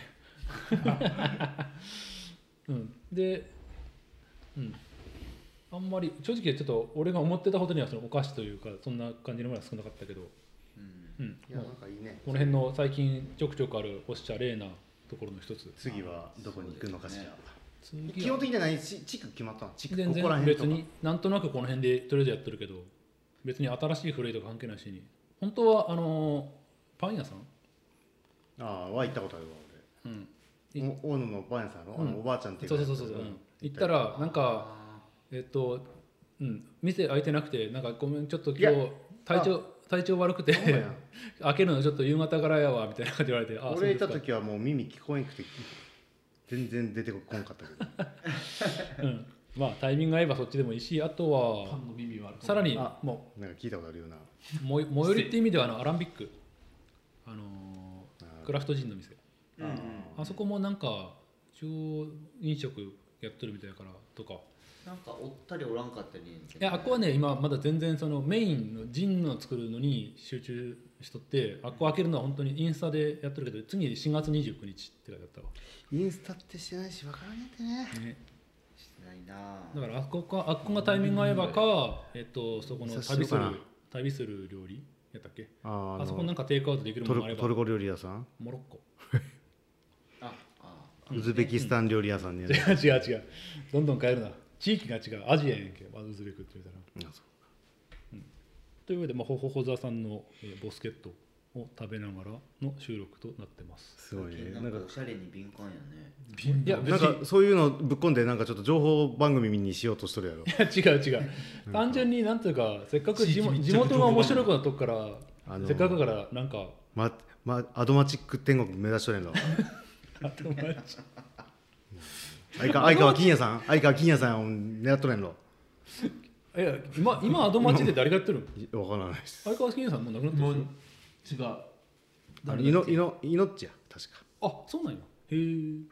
うんでうんあんまり正直ちょっと俺が思ってたほどにはそのお菓子というかそんな感じのものは少なかったけど、 うん。 うん、 いやなんかいいねこの辺の最近ちょくちょくあるおしゃれなところの一つ次はどこに行くのかしら、 次基本的には何地地区決まったの地区全ここら然別辺とかになんとなくこの辺でとりあえずやってるけど別に新しい古いとか関係ないしに本当はあのーパン屋さん、 ああは行ったことあるわうん、 俺お大野のパン屋さんやろ、 うんあのおばあちゃんっていうかそうそうそうそう、うん、行ったらなんかあえっと、うん、店開いてなくてなんかごめんちょっといや今日体調体調悪くてそうや開けるのちょっと夕方からやわみたいな感じで言われてあ俺行ったそうで時はもう耳聞こえんくて全然出てこんかったけどすか、うん、まあタイミングが合えばそっちでもいいしあとはパンの耳はあるかもさらにあもなんか聞いたことあるようなうも最寄りっていう意味ではあのアランビックあのーあークラフトジンの店うんうんあそこもなんか一応飲食やってるみたいだからとかなんかおったりおらんかったりいやあっこはね今まだ全然そのメインのジンの作るのに集中しとってあっこ開けるのは本当にインスタでやってるけど次しがつにじゅうくにちって書いてあったわ、 インスタってしてないし分からんねってねね、 してないなだからあっこかあっこがタイミング合えばか、えっと、そこの久しぶ旅するりかな旅する料理やったっけああそこなんかテイクアウトできるトものがあればルトルコ料理屋さんモロッコああウズベキスタン料理屋さんに違う違う違うどんどん変えるな地域が違うアジアやんけウズベクって言うたらあそうというわけで、まあ、ほほほ座さんの、えーボスケットを食べながらの収録となってますすごいねななんんかかおしゃれに敏感やねいやなん別にかそういうのぶっ込んでなんかちょっと情報番組にしようとしとるやろ違う違う単純になんていうかせっかく地元地元が面白くなとこからあのせっかくだからなんかままアドマチック天国目指しとるやろ友達相川相川金也さん相川金也さんを狙っとるやろいや今今アドマチで誰がやってるのわからないです相川金さんもう亡くなってもうる違うあのいのいのいのっちや確かあそうなんやへえ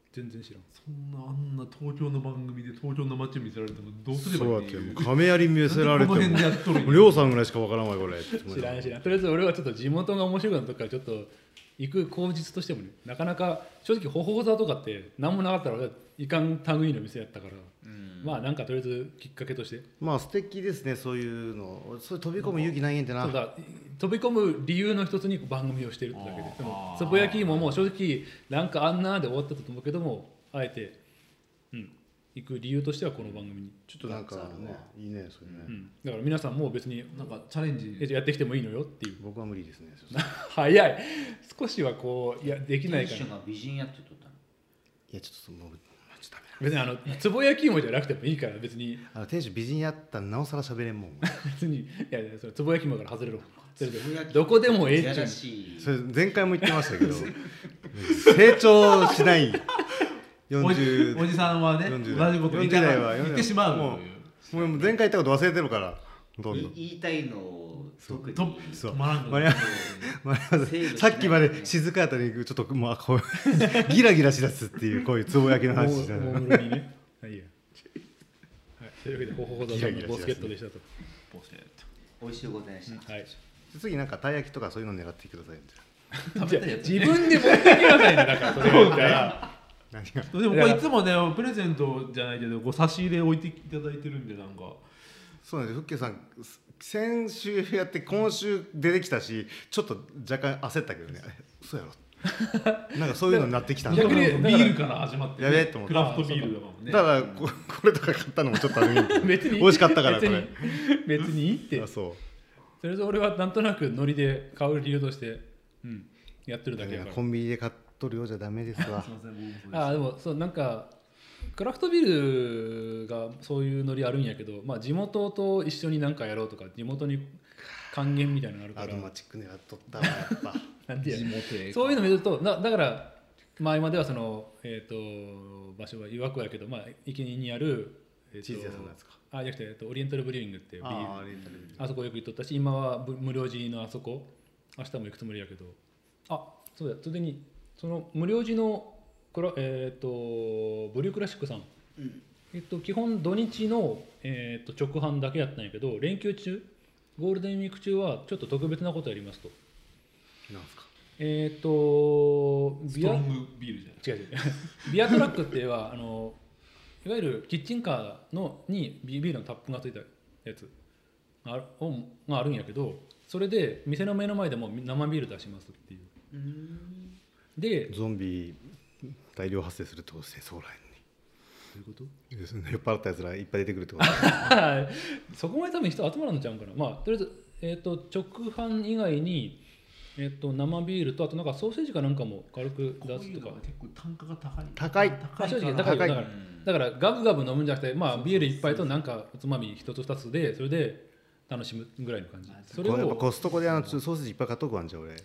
全然知らん。 そんなあんな東京の番組で東京の街を見せられてもどうすればいいっていう。 亀有見せられてもこの辺でやっとるんやりょうさんぐらいしかわからんわこれ知らん知らん。とりあえず俺はちょっと地元が面白くなったとこからちょっと行く口実としてもね、なかなか正直ほほほ座とかって何もなかったら俺はいかん類の店やったから、うん、まあなんかとりあえずきっかけとしてまあ素敵ですね、そういうの。それ飛び込む勇気ないんってな。 そうだ、飛び込む理由の一つに番組をしてるってだけで、でもつぼ焼き芋も正直なんかあんなで終わったと思うけども、あえて、うん、行く理由としてはこの番組にちょっとなんかね、いいねそれね、 うん、だから皆さんも別になんかチャレンジやってきてもいいのよっていう。 僕は無理ですね早い、少しはこういやできないから。 店主が美人やって言っとったの。 いやちょっともうちょっとダメな。 別にあのつぼ焼き芋じゃなくてもいいから、別にあの店主美人やったらなおさら喋れんもん別にいやいやそれつぼ焼き芋から外れろ。それでどこでもええっちゅう。 それ前回も言ってましたけど成長しないおじ, おじさんはね、同じこと言ってしまう。 もうもう前回言ったこと忘れてるから、どんどん言いたいのを特にそう止まらんの。 さっきまで静かやったのにちょっとまあこうギラギラしだすっていうこういうつぼ焼きの話じゃない。 もうもうにね。はいや。はい。というわけでほほほどさんのボスケットでしたと。 ボスケット。 美味しいございました。 はい。 次なんかたい焼きとかそういうの狙ってくださいみたいな。自分で持ってきなさいね、だからそれをから。 でもこれいつもねプレゼントじゃないけどこう差し入れ置いていただいてるんで、なんかそうなんです。ふっけさん先週やって今週出てきたし、ちょっと若干焦ったけどね、そうやろなんかそういうのになってきたんだ。 逆にビールから始まって、ね、 やべえと思って、 クラフトビールだもんね。 だからここれとか買ったのもちょっとあるんけど別に美味しかったからこれ別にいいってあそうそれで俺はなんとなくノリで買う理由として、うん、やってるだけだから。 コンビニで買っとるようじゃダメですわあでもそうなんかクラフトビールがそういうノリあるんやけど、まあ、地元と一緒に何かやろうとか地元に還元みたいなのがあるから、 アドマチック狙っとったわやっぱなんでや地元そういうの見るとだだから前まではその、えー、と場所は岩国やけど、まあ、池にある、えー、とチーズ屋さんのやつかあじゃなくて、えー、とオリエンタルブリューイングっていうビールあ, あそこよく行っとったし、今は無料寺のあそこ明日も行くつもりやけど、あそうだついでにその無料寺のクラ、えー、とブリュークラシックさん、うんえー、と基本土日の、えー、と直販だけやったんやけど、連休中ゴールデンウィーク中はちょっと特別なことやりますと。 なんすか。 えっ、ー、とストロングビールじゃない。 違う違うビアトラックってはあのいわゆるキッチンカーのにビールのタップがついたやつがあるがあるんやけど、それで店の目の前でも生ビール出しますっていう。うーんでゾンビ大量発生するってことですね、将来に。 どういうこと？ 酔っ払ったやつらいっぱい出てくるってことそこまで多分人集まらんのちゃうんかな。まあとりあえず、えー、と直販以外に、えー、と生ビールとあとなんかソーセージかなんかも軽く出すとか。 結構単価が高い。 高い。 高い正直高い。だからだからガブガブ飲むんじゃなくて、まあビール一杯となんかおつまみ一つ二つでそれで楽しむぐらいの感じ。 それをやっぱコストコであのソーセージいっぱい買っとくわんじゃ俺。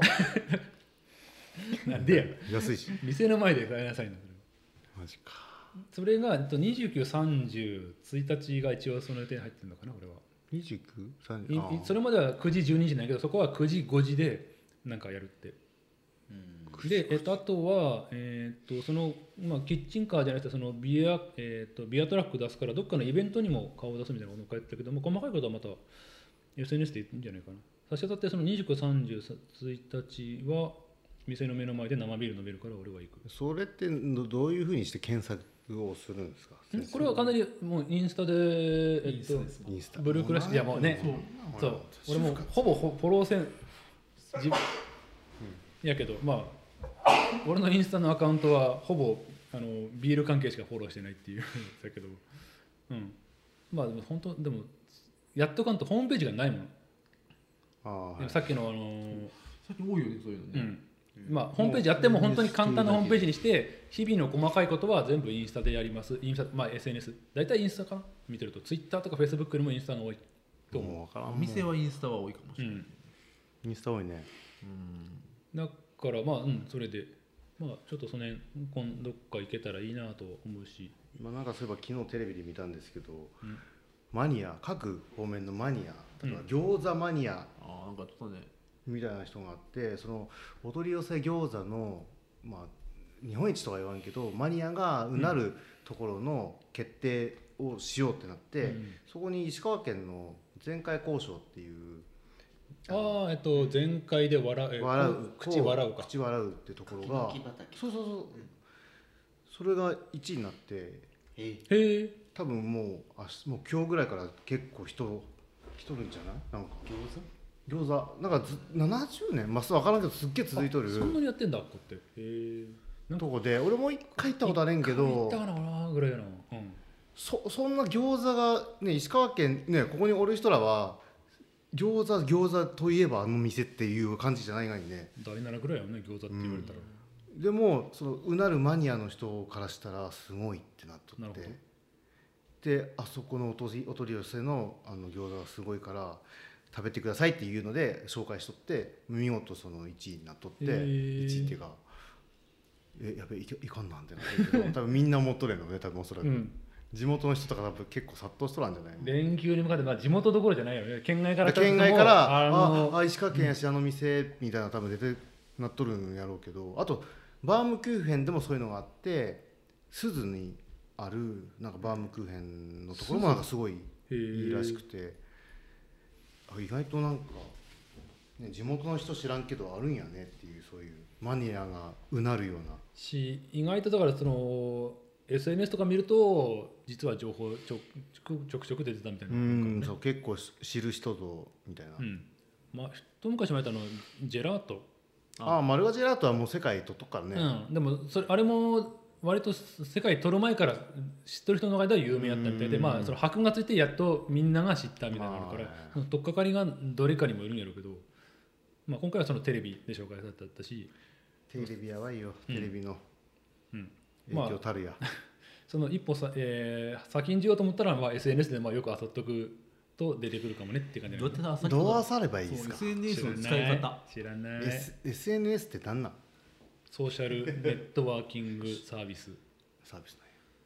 なんでや。 安いし。 店の前で買いなさいな。 マジか。 それがにじゅうく、さんじゅう、ついたちが一応その予定に入ってるのかな、俺は。 にじゅうく、さんじゅう。 それまではくじ、じゅうにじなんやけど、そこはくじ、ごじでなんかやるって。うんで、えっと、あとは、えー、っとそのまあ、キッチンカーじゃなくてそのビア、えー、っとビアトラック出すからどっかのイベントにも顔を出すみたいなことを書いてたけども、細かいことはまた エスエヌエス で言っていいんじゃないかな。差し当たってそのにじゅうく、さんじゅう、ついたちは店の目の前で生ビール飲めるから俺は行く。 それってどういうふうにして検索をするんですか。 これはかなりもうインスタで、えっと、 インスタブルークラシックいやもうねそうそう俺もほぼフォローせん自分やけど、まあ俺のインスタのアカウントはほぼあのビール関係しかフォローしてないっていうだけど、うんまあでも本当でもやっとかんとホームページがないもん。あ、はい、さっきのあのさっき多いよねそういうのね、うんまあ、ホームページやっても本当に簡単なホームページにして日々の細かいことは全部インスタでやります。インスタ、まあ、エスエヌエス 大体インスタかな見てるとツイッターとかフェイスブックよりもインスタが多いと思う。 もうお店はインスタは多いかもしれない、うん、 インスタ多いね。 うんだからまあ、うん、それで、まあ、ちょっとその辺今どっか行けたらいいなと思うし、 まあ、なんかそういえば昨日テレビで見たんですけど、うん、マニア各方面のマニア例えば餃子マニア、うん、あなんかちょっとねみたいな人があって、そのお取り寄せ餃子の、まあ、 日本一とは言わんけどマニアがうなるところの決定をしようってなって、うん、そこに石川県の全会交渉っていうああえっと全会で笑う笑う口笑うか口笑うってところがそうそうそう、うん、それがいちいになってへえ多分もうあもう今日ぐらいから結構人来とるんじゃないなんか餃子餃子なんかずななじゅうねんまあ分からんけどすっげえ続いとるそんなにやってんだここってへえとこで俺も一回行ったことあれんけど行ったかなぐらいの、うん、 そ, そんな餃子がね石川県ねここにおる人らは餃子餃子といえばあの店っていう感じじゃないがにねだいななぐらいよね餃子って言われたら、 うん、でもそのうなるマニアの人からしたらすごいってなっとってであそこのお取りお取り寄せ の, あの餃子がすごいから食べてくださいっていうので紹介しとって見事そのいちいになっとって、えー、いちいっていうかえやべえ い, いかんなんてなってるけど多分みんな持っとれんのね多分おそらく、うん、地元の人とか多分結構殺到しとらんじゃないの連休に向かって、まあ、地元どころじゃないよね県外から県外からあのあ石川県やし、うん、あの店みたいな多分出てなっとるんやろうけどあとバームクーヘンでもそういうのがあって鈴にあるなんかバームクーヘンのところもなんかすごいいいらしくて意外となんか、ね、地元の人知らんけどあるんやねっていうそういうマニアがうなるようなし意外とだからその エスエヌエス とか見ると実は情報ちょちょくちょく出てたみたいな、ね、 うんそう結構知る人とみたいな、 うんまあ、一昔前やったのジェラートああマルガジェラートはもう世界取っとくからね、 うん、でもそれあれも割と世界取る前から知ってる人の間では有名やったみたいで、まあ、その箔がついてやっとみんなが知ったみたいなのから、その取っかかりがどれかにもよるんやろうけど、まあ、今回はそのテレビで紹介されたしテレビやばいよ、うん、テレビの影響たるや、 まあ、その一歩さ、えー、先にしようと思ったら、まあ、エスエヌエス でまあよくあさっとくと出てくるかもねって感じどうやってどうあさればいいですかエスエヌエス の使い方知らない、 S、エスエヌエス って何なんソーシャルネットワーキングサービスサービス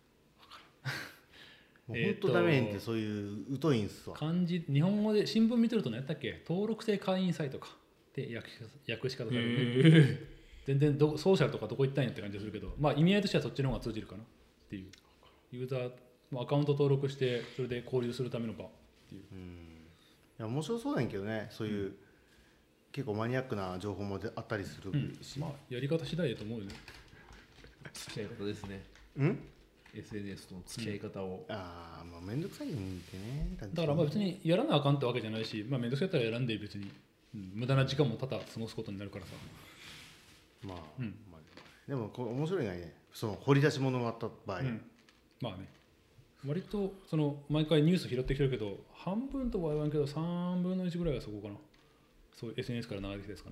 なんやもう本当ダメやんってそういう疎いんすわ漢字日本語で新聞見てると何やったっけ登録制会員サイトかって訳訳し方される、ね、全然どソーシャルとかどこ行ったんやって感じするけど、まあ、意味合いとしてはそっちの方が通じるかなっていうユーザーアカウント登録してそれで交流するための場っていう、うん、いや面白そうなんやけどねそういう、うん、結構マニアックな情報もあったりするし、 うんまあ、やり方次第だと思うよね付き合い方ですねうんエスエヌエス との付き合い方を、 うん、ああまあ面倒くさいんでねだからまあ別にやらなあかんってわけじゃないし、まあ、面倒くさいったら選んで別に、うん、無駄な時間も多々過ごすことになるからさまあ、うんまあ、でもこれ面白いがねその掘り出し物があった場合、うん、 まあね割とその毎回ニュース拾ってきてるけど半分とは言わんけどさんぶんのいちぐらいはそこかなそう エスエヌエス から流れてきたやつかな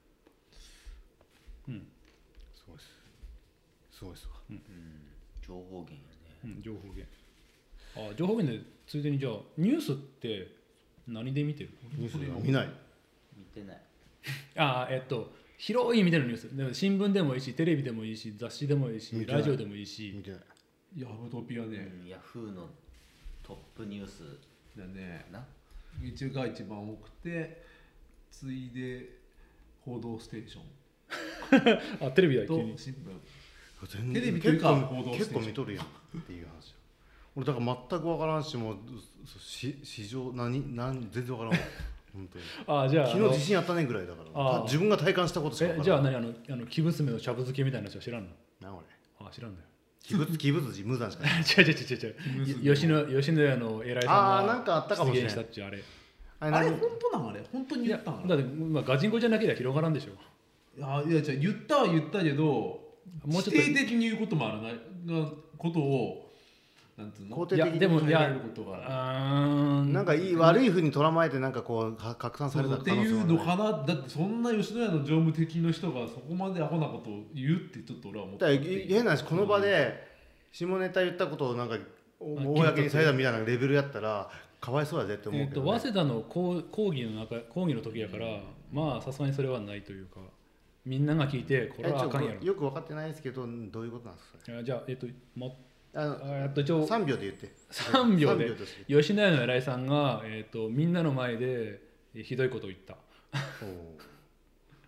うんすごいですすごいですわ、うん、 情報源やね、 うん、情報源あ情報源でついでにじゃあニュースって何で見てるニュースで見ない見てないあえっと広い意味でのニュースでも新聞でもいいしテレビでもいいし雑誌でもいいしラジオでもいいし見てないヤフトピアね、 うん、ヤフーのトップニュースだねな一が一番多くてついで報道ステーションあテレビだと新聞テレビというか報道ステーション結構見とるやんっていう話俺だから全く分からんしもうし市場何何全然分からんわ本当にあじゃあ昨日地震あったねぐらいだから自分が体感したことしか分からんえじゃあ何あのあの生娘のしゃぶ漬けみたいな人は知らんのな俺あ知らんだよ鬼物鬼物寺無惨しかない違う違う違う違う吉野吉野家の偉いさんがあなんかあったかもしれない出現したっちゅうあれあれあれ本当なんあれ本当に言ったんだって、まあ、ガチンコじゃなければ広がらんでしょあいやじゃ言ったは言ったけどもうちょっと否定的に言うこともあるなことをなんつうの肯定的に考えられることがあなんかいい悪いふうにとらまえてなんかこう拡散された可能性もっていうのかなだってそんな吉野家の常務的の人がそこまでアホなことを言うってちょっと俺は思って変な話この場で下ネタ言ったことをなんか公にされたみたいなレベルやったらかわいそうやぜって思うけど、ねえー、と早稲田の講講義の中講義の時やから、うん、まあさすがにそれはないというかみんなが聞いてこれはあかんやろよく分かってないですけどどういうことなんですかじゃあえっ、ー、ともあのあとさんびょうで言ってさんびょうで吉野家の偉いさんが、えー、とみんなの前でひどいことを言った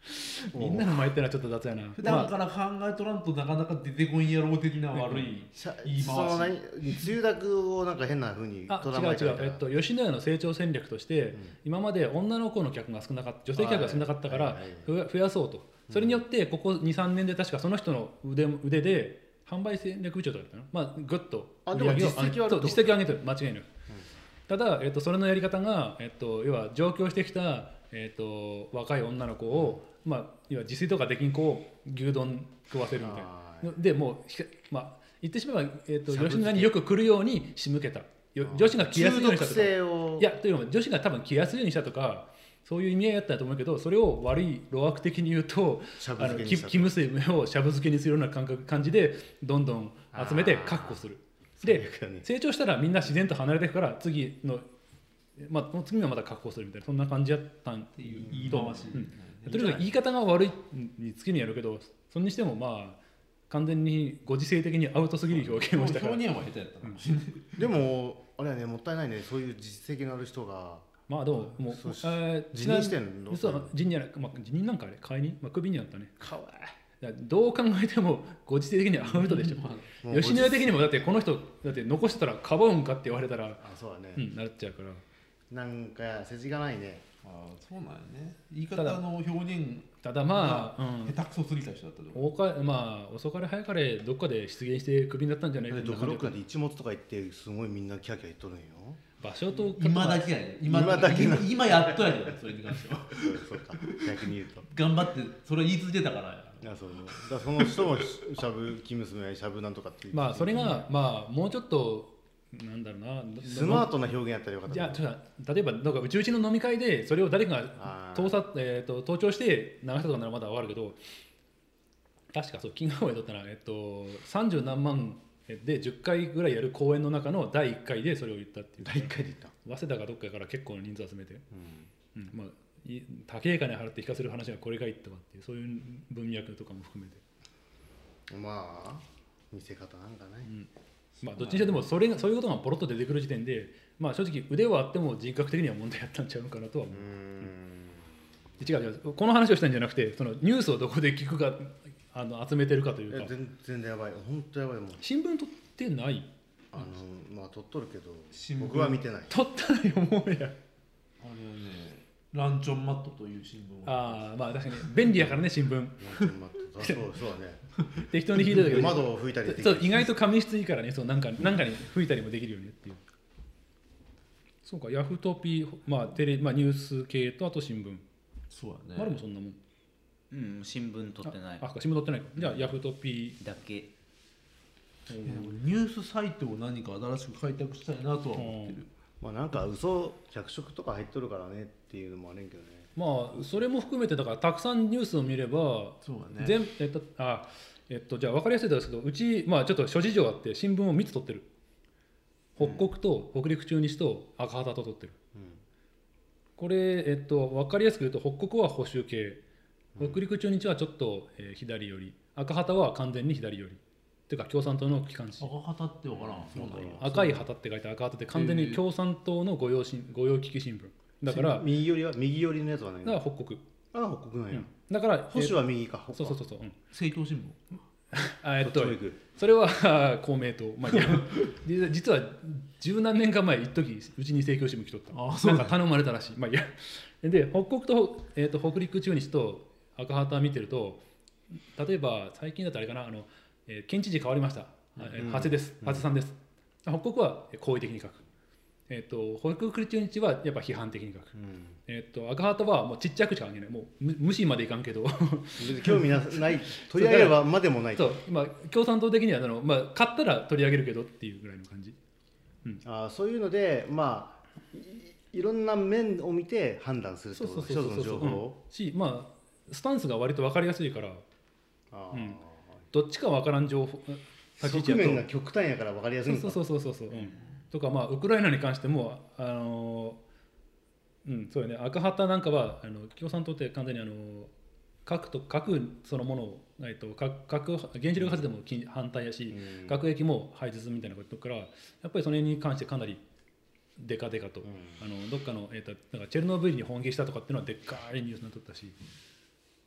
みんなの前ってのはちょっと雑やな。 普段から考えとらんとなかなか出てこんやろう的な悪いしゃ言い回し。 その何梅雨だくをなんか変な風にあ捉まえた違う違う、えっと、吉野家の成長戦略として、うん、今まで女の子の客が少なかった女性客が少なかったから増やそうと、それによってここ にさんねんで確かその人の 腕, 腕で販売戦略部長とかだったの、まあ、ぐっと売り上げを実績はあると実績を上げてる間違いなく、うん、ただ、えっと、それのやり方が、えっと、要は上京してきた、えっと、若い女の子を、まあ、要は自炊とかできん子を牛丼食わせるみたいなでもう、まあ、言ってしまえば、えっと、吉野家によく来るように仕向けた女子が来やすいようにしたとかいやというのも女子が多分来やすいようにしたとかそういう意味合いだったと思うけどそれを悪い路悪的に言うとあの生娘をしゃぶ漬けにするような感覚感じでどんどん集めて確保するで成長したらみんな自然と離れていくから次の、まあ、次はまた確保するみたいなそんな感じやったんっていう言い回し、 うん、とにかく言い方が悪いにつきにやるけどそれにしてもまあ完全にご時世的にアウトすぎる表現をしたから表現は下手やったかもしれない、 うん、でもあれはねもったいないねそういう実績のある人がまあでももう辞任してんの辞任や、まあ、辞任なんかあれ解任、まあ、クビになったねかわいどう考えてもご時世的にはアウトでしょ、うん、吉野家的にもだってこの人だって残してたらかばうんかって言われたらあそうだね、 うん、なっちゃうからなんか世辞がないねあそうなんやね言い方の表現ただまあ、 うん、下手くそすぎた人だったと思うかまあ遅かれ早かれどっかで出現してクビになったんじゃないかなドクロックで一物とか言ってすごいみんなキャーキャー言っとるんよ場所と今だけやね今だけ今, 今やっとやねそれに関してはそうか逆に言うと頑張ってそれ言い続けたからやいやそうだその人もしゃぶ生娘やしゃぶなんとかってまあそれがまあもうちょっとなんだろうなスマートな表現やったらよかったじゃあ例えばなんかうちうちの飲み会でそれを誰かが盗撮、えー、と盗聴して流したとかならまだ分かるけど確かそうキングオーで撮ったら、えっと、さんじゅうなんまんでじゅっかいぐらいやる公演の中のだいいっかいでそれを言ったっていうだいいっかいで言った早稲田かどっかから結構の人数集めて、うんうんまあ、高い金払って聞かせる話がこれがいいとかっていうそういう文脈とかも含めてまあ見せ方なんかね、うんまあ、どっちにしてもそれがそういうことがポロッと出てくる時点で、まあ、正直腕はあっても人格的には問題あったんちゃうかなとは思う。うん、違う違うこの話をしたんじゃなくてそのニュースをどこで聞くかあの集めてるかというか全然やばい本当やばいもん新聞取ってないあのまあ取っとるけど僕は見てない取ったらよもうやあれはねランチョンマットという新聞ああまあ確かに便利やからね新聞ランチョンマットそうそうだね適当に引いてるだけで窓を拭いたりできるそう意外と紙質いいからねそうなんかなんかに拭いたりもできるよねっていうそうかヤフトピまあテレまあニュース系とあと新聞そうだね丸もそんなもんうん新聞取ってないああ新聞取ってないかじゃあヤフトピだけニュースサイトを何か新しく開拓したいなとは思ってるまあなんか嘘脚色とか入っとるからねっていうのもあれんけどねまあそれも含めてだからたくさんニュースを見ればそうだね全えっとあえっとじゃあ分かりやすいですけどうちまあちょっと諸事情あって新聞をみっつ取ってる北国と北陸中日と赤旗と取ってる、うん、これえっと分かりやすく言うと北国は保守系北陸中日はちょっと、えー、左寄り赤旗は完全に左寄りっていうか共産党の機関紙赤旗って分からんそうなんや赤い旗って書いて赤旗って完全に共産党の御用新御用聞き新聞だから右寄りは右寄りのやつはないだから北国ああ北国なんや、うん、 だから保守は右か、 えー、そうそうそうそう、うん、 政教新聞あえっとそれは公明党、まあ、実は十何年か前一時うちに政教新聞来とったあなんか頼まれたらしい、まあ、いやで北国と、えー、と北陸中日と赤旗見てると例えば最近だとあれかなあの、えー、県知事変わりました、うん、長谷です長谷さんです、うん、北国は好意的に書く、えー、と北陸中日はやっぱ批判的に書く、うんえー、と赤旗はもうちっちゃくしか書けないもう無視までいかんけど興味なない取り上げればまでもないそう今共産党的にはあの、まあ、買ったら取り上げるけどっていうぐらいの感じ、 うん、あそういうのでまあ い, いろんな面を見て判断するってこと一つの情報をしまあスタンスが割と分かりやすいからあ、うん、どっちか分からん情報側面が極端やから分かりやすいんかそうそうそうそうそう、うん、とかまあウクライナに関してもあのうんそうよね赤旗なんかはあの共産党って完全にあの核と核そのものを、えっと、核核原子力発電も反対やし、うん、核兵器も廃絶みたいなことからやっぱりそれに関してかなりデカデカと、うん、あのどっかの、えー、となんかチェルノブイリに本気したとかっていうのはでっかいニュースになっとったし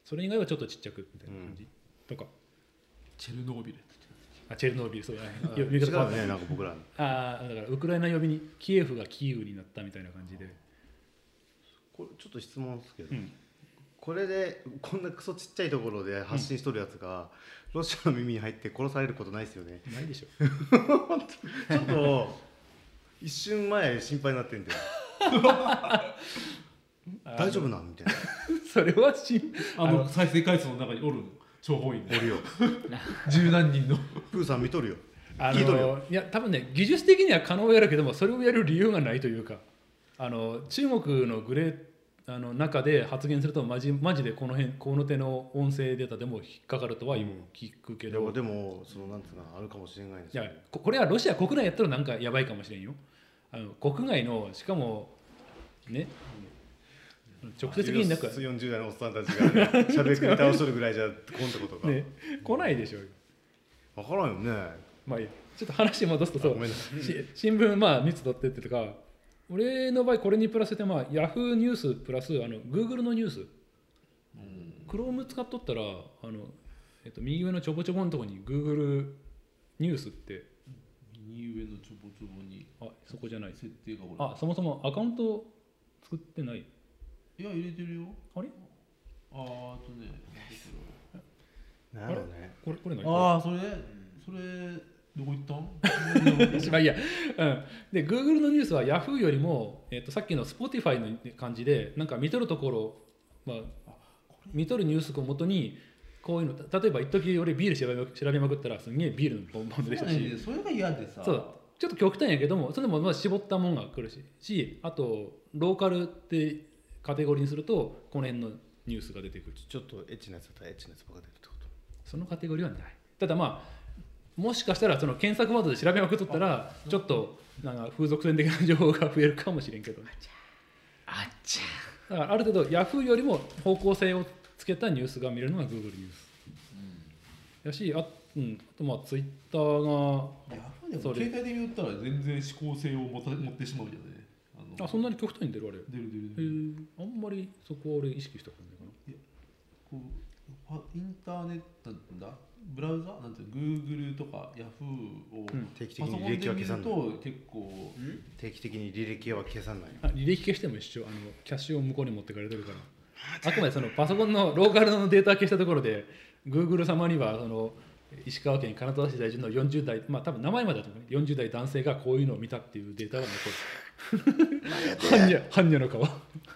それ以外はちょっとちっちゃくみたいな感じ、とかチェルノービルあチェルノービルそうだね違うよねなんか僕らああだからウクライナ呼びにキエフがキーウになったみたいな感じで、 これちょっと質問ですけど、 うんこれでこんなクソちっちゃいところで発信しとるやつが、ロシアの耳に入って殺されることないですよね。 ないでしょちょっと一瞬前心配になってんだよ大丈夫なんみたいな。 それはしあの再生回数の中におる諜報員おるよ十何人のプーさん見とるよ。 あ聞いとるよのいや多分ね技術的には可能やるけどもそれをやる理由がないというかあの中国のグレーあの中で発言するとマジマジでこの辺この手の音声データでも引っかかるとは聞くけど、 でもでもそのなんつうのあるかもしれないんですいよやここれはロシア国内やったらなんかやばいかもしれんよ。あの国外のしかもね直接的になんか、 よんじゅう代のおっさんたちが、ね、しゃべくり倒しとるぐらいじゃこんってことか、 ね、来ないでしょうよ。 分からんよね。 まあいいやちょっと話戻すとそうごめんなさいし新聞まあみっつ取ってってとか俺の場合これにプラスしてまあ Yahoo ニュースプラスあの Google のニュース、うん、Chrome 使っとったらあの、えっと、右上のちょぼちょぼのところに Google ニュースって右上のちょぼちょぼにあそこじゃない設定がこれあそもそもアカウント作ってないいや入れてるよあれあーあとねなるほどね。 これこれ何ああそれそれどこ行ったんまあいいや、うん、で Google のニュースは Yahoo よりも、えっと、さっきの Spotify の感じでなんか見とるところ、まあ、見とるニュースをもとにこういうの例えば一時俺ビール調べま調べまくったらすんげえビールのボンボンでしたしそれが嫌でさそうちょっと極端やけどもそれでもまあ絞ったもんが来るししあとローカルってカテゴリーにするとこの辺のニュースが出てくるちょっとエッチなやつだったらエッチなやつばっか出るってこと。 そのカテゴリーはないただまあもしかしたらその検索ワードで調べまくっとったらちょっとなんか風俗店的な情報が増えるかもしれんけどねあっちゃだからある程度 Yahoo よりも方向性をつけたニュースが見れるのが Google ニュース、うん、やし あ,、うん、あとまあ Twitter がヤフーでも携帯で言ったら全然思考性を持た持ってしまうじゃないあのあそんなに極端に出るあれ出る出る出るへーあんまりそこは俺意識した感じかなこうパインターネットなんだブラウザなんていうの Google とか Yahoo をうん定期的にパソコンで見る履歴は消さんない。 と結構定期的に履歴は消さない。 あ履歴消しても一緒あのキャッシュを向こうに持ってかれてるからあくまでそのパソコンのローカルのデータ消したところで Google 様にはその石川県金沢市在住のよんじゅう代まあ多分名前までだと思うねよんじゅう代男性がこういうのを見たっていうデータが残る般若般若の顔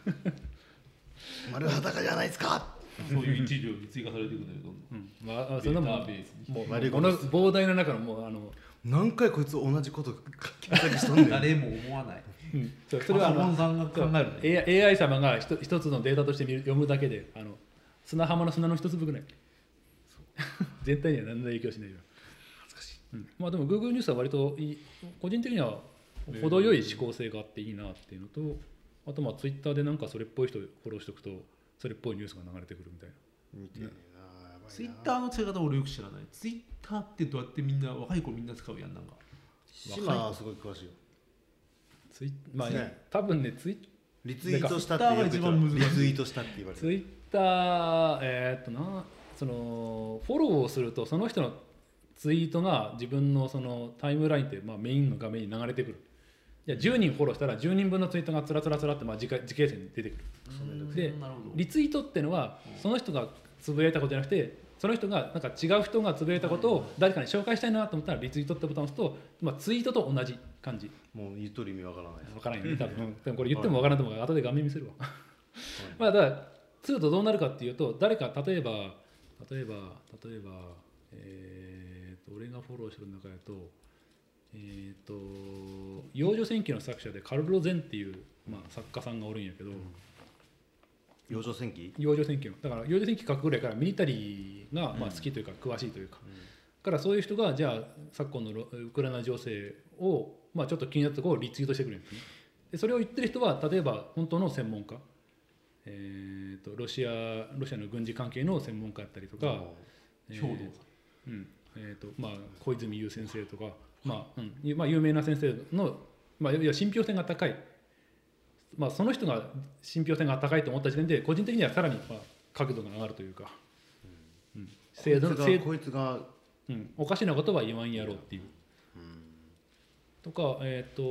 丸裸じゃないですか。 そういう一行に追加されていくんだけど、 うんまあそんなデーもんタベースにもう悪いこのことです膨大な中のもうあの、 何回こいつ同じこと検索しとんねん。 誰も思わないうん、そうそれはあパソコのンさんが考えるねエーアイ 様が一一つのデータとして見る読むだけであの砂浜の砂の一粒ぐらい全体には何の影響しないよ、うん、まあでも Google ニュースは割といい個人的には程よい思考性があっていいなっていうのとあとまあ Twitter でなんかそれっぽい人フォローしておくとそれっぽいニュースが流れてくるみたいな見てねえな。やばいな。 ツイッターの使い方俺よく知らないツイッターってどうやってみんな若い子みんな使うやんなんか島はすごい詳しいよ。 ツイまあ、 ね多分ねツイリツイートしたってよく言ってツイッターが一番難しいリツイートしたって言われてる。 ツイッターえーっとなそのフォローをするとその人のツイートが自分のそのタイムラインって、まあ、メインの画面に流れてくるいやじゅうにんフォローしたらじゅうにんぶんのツイートがつらつらつらって、まあ、時時系線に出てくるでなるほどリツイートっていうのはその人がつぶやいたことじゃなくてその人がなんか違う人がつぶやいたことを誰かに紹介したいなと思ったらリツイートってボタンを押すと、まあ、ツイートと同じ感じもう言っとる意味わからない。 分からないね多分でもこれ言っても分からないと思うから後で画面見せるわまあだからするとどうなるかっていうと誰か例えば例えば例えばえー、と俺がフォローしてる中だとえー、と幼女戦記の作者でカルロ・ゼンっていう、まあ、作家さんがおるんやけど、 幼女戦記。 幼女戦記のだから幼女戦記書くぐらいからミリタリーがまあ好きというか詳しいというか、からそういう人がじゃあ昨今のロウクライナ情勢を、まあ、ちょっと気になったところをリツイートしてくれるんですね。でそれを言ってる人は例えば本当の専門家、えー、とロシアロシアの軍事関係の専門家だったりとか、えー兵道うんえーとまあ、小泉悠先生とか、まあうんまあ、有名な先生の、まあ、いや信憑性が高い、まあ、その人が信憑性が高いと思った時点で個人的にはさらに、まあ、 角度が上がるというか、うん、 こ精度いつが精こいつがうん、おかしなことは言わんやろうっていう。 うんとか、えっ、とお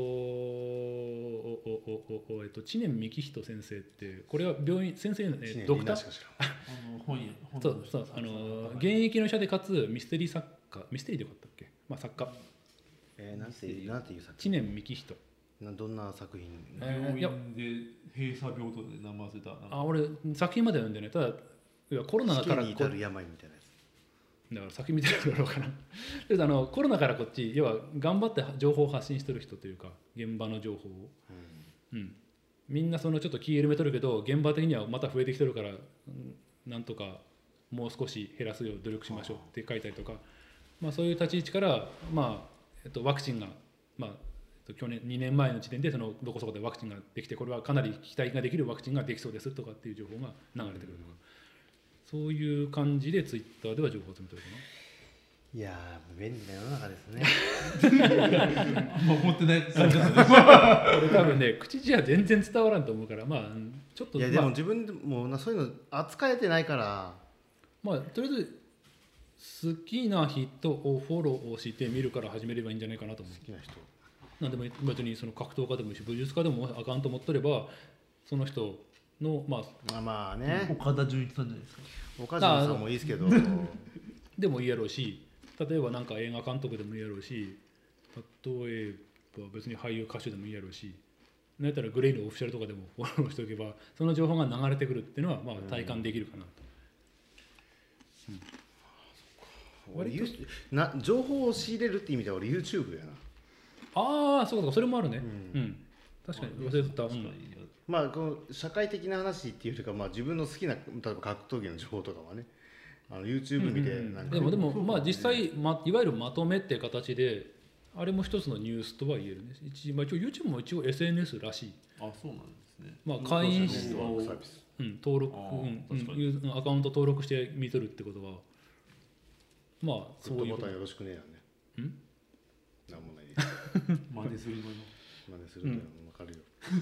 おおおえっと知念幹人先生ってこれは病院先生の、えードクターしか知らんあの本屋本そうそうあの現役の医者でかつミステリー作家ミステリーでよかったっけ、まあ、作家えー、なんていうなんていう作知念幹人品などんな作品えーいや病院で閉鎖病棟で名前忘れたなんかあ俺作品まで読んでねただいやコロナ死からこ刑に至る病みたいなやつだから先見てるだろうかなであのコロナからこっち要は頑張って情報を発信してる人というか現場の情報を、うん、みんなそのちょっと気緩めとるけど現場的にはまた増えてきてるから、うん、なんとかもう少し減らすよう努力しましょうって書いたりとか、まあ、そういう立ち位置から、まあえっと、ワクチンが、まあえっと、去年にねんまえの時点でそのどこそこでワクチンができてこれはかなり期待ができるワクチンができそうですとかっていう情報が流れてくるとか、そういう感じでツイッターでは情報を集めてるかな。 いやー便利な世の中ですねあんま思ってない感じだったねこれ多分ね口じゃ全然伝わらんと思うからまあちょっといやでもまあ自分でもなそういうの扱えてないからまあとりあえず好きな人をフォローしてみるから始めればいいんじゃないかなと思う。 好きな人なんでも別にその格闘家でもいいし武術家でもアカウント持っとればその人のまああまあね岡田准一さんじゃないですか岡島さんもいいですけどでもいいやろうし例えばなんか映画監督でもいいやろうし例えば別に俳優歌手でもいいやろうしなんやったらグレイのオフィシャルとかでもフォローしておけばその情報が流れてくるっていうのはまあ体感できるかなと。 俺ユーな情報を仕入れるって意味では俺 YouTube やなああそうかそれもあるね。 ううん、確かに忘れてた。 確かにまあこの社会的な話っていうよりかまあ自分の好きな例えば格闘技の情報とかはねあの YouTube 見てなんかでもでもまあ実際、ま、いわゆるまとめっていう形であれも一つのニュースとは言えるね。一まあ、一応 YouTube も一応 エスエヌエス らしい。 あそうなんですねまあ会員ネットワークサービスうん、登録、 あうんー確かにうん、アカウント登録して見とるってことはまあグそういうことッドボタンよろしくねやねうんなんもないです真似するのよ真似するのよ分かるよ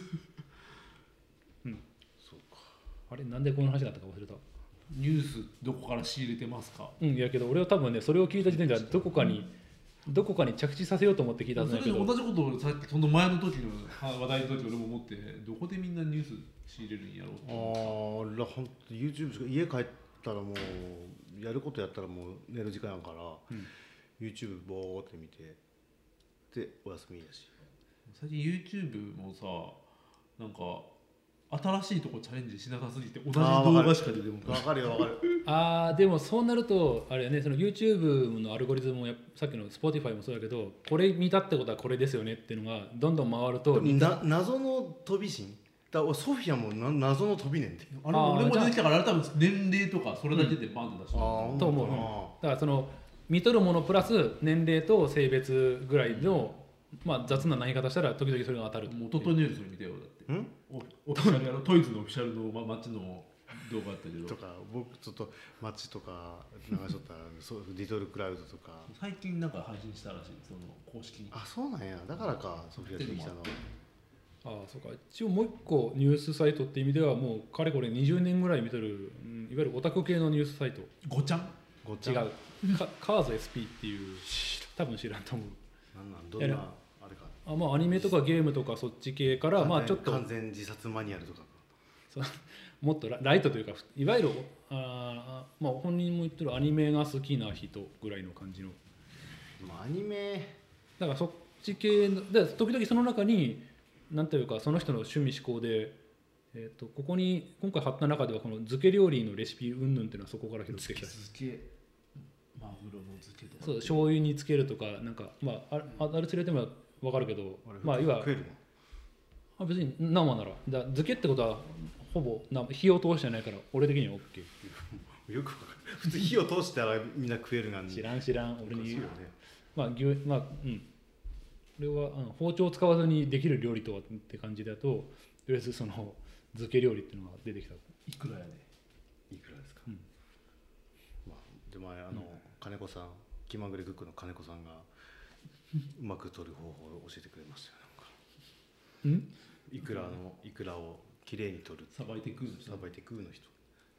うんそうかあれなんでこの話だったか忘れた。 ニュースどこから仕入れてますかうんいやけど俺は多分ねそれを聞いた時点ではどこかに、どこかに着地させようと思って聞いたはずそれだけどで同じことをさっきその前の時の話題の時俺も思ってどこでみんなニュース仕入れるんやろうあー俺らほんと YouTube しか家帰ったらもうやることやったらもう寝る時間やから、 うん YouTube ボーって見てでお休みやし最近 YouTube もさなんか新しいとこチャレンジしなさすぎて同じ動あーわかる画しか出てこない分かるよ分かるあーでもそうなるとあれやねその YouTube のアルゴリズムもやさっきの Spotify もそうだけどこれ見たってことはこれですよねっていうのがどんどん回るとな謎の飛び心だ俺ソフィアもな謎の飛びねんてあれも俺も出てきたからあれ多分年齢とかそれだけでバンって出してる、 ーと思う、うんだからその見とるものプラス年齢と性別ぐらいの、まあ、雑な投げ方したら時々それが当たる。 もうトトニュース見てよだってんおオフィシャルやろトイズのオフィシャルのま街の動画あったけどとか僕ちょっと街とか流しとったらそうリトルクラウドとか最近なんか配信したらしいその公式にあそうなんやだからかソフィア出てきたのああそうか一応もう一個ニュースサイトって意味ではもうかれこれにじゅうねんぐらい見とる、うんいわゆるオタク系のニュースサイトごちゃん違ごっちゃんうかカーズ エスピー っていう多分知らんと思うなんなんどんなやあれかあ、まあ、アニメとかゲームとかそっち系からまあちょっと完全自殺マニュアルとかそうもっとラライトというかいわゆるあー、まあ、本人も言ってるアニメが好きな人ぐらいの感じのまあアニメだからそっち系ので時々その中に何というかその人の趣味思考で、えー、とここに今回貼った中ではこの漬け料理のレシピ云々っていうのはそこから拾ってきた漬けマグロの漬けとかそう醤油につけるとかなんかまああああれ連れても分かるけどまあいわ食えるあ別に生ならだ漬けってことはほぼな火を通してないから俺的には OK もんよくわかる普通火を通したらみんな食えるがん知らん知らん俺におかしいよねまあ牛まあうんこれは、うん、包丁を使わずにできる料理とはって感じだととりあえずその漬け料理っていうのが出てきたいくらやねいくらですか、 うんまあ、で前あの、金子さん気まぐれクックの金子さんがうまく取る方法を教えてくれましたよなんかんいくらのいくらをきれいに取るさばいて食うのさばいて食うの人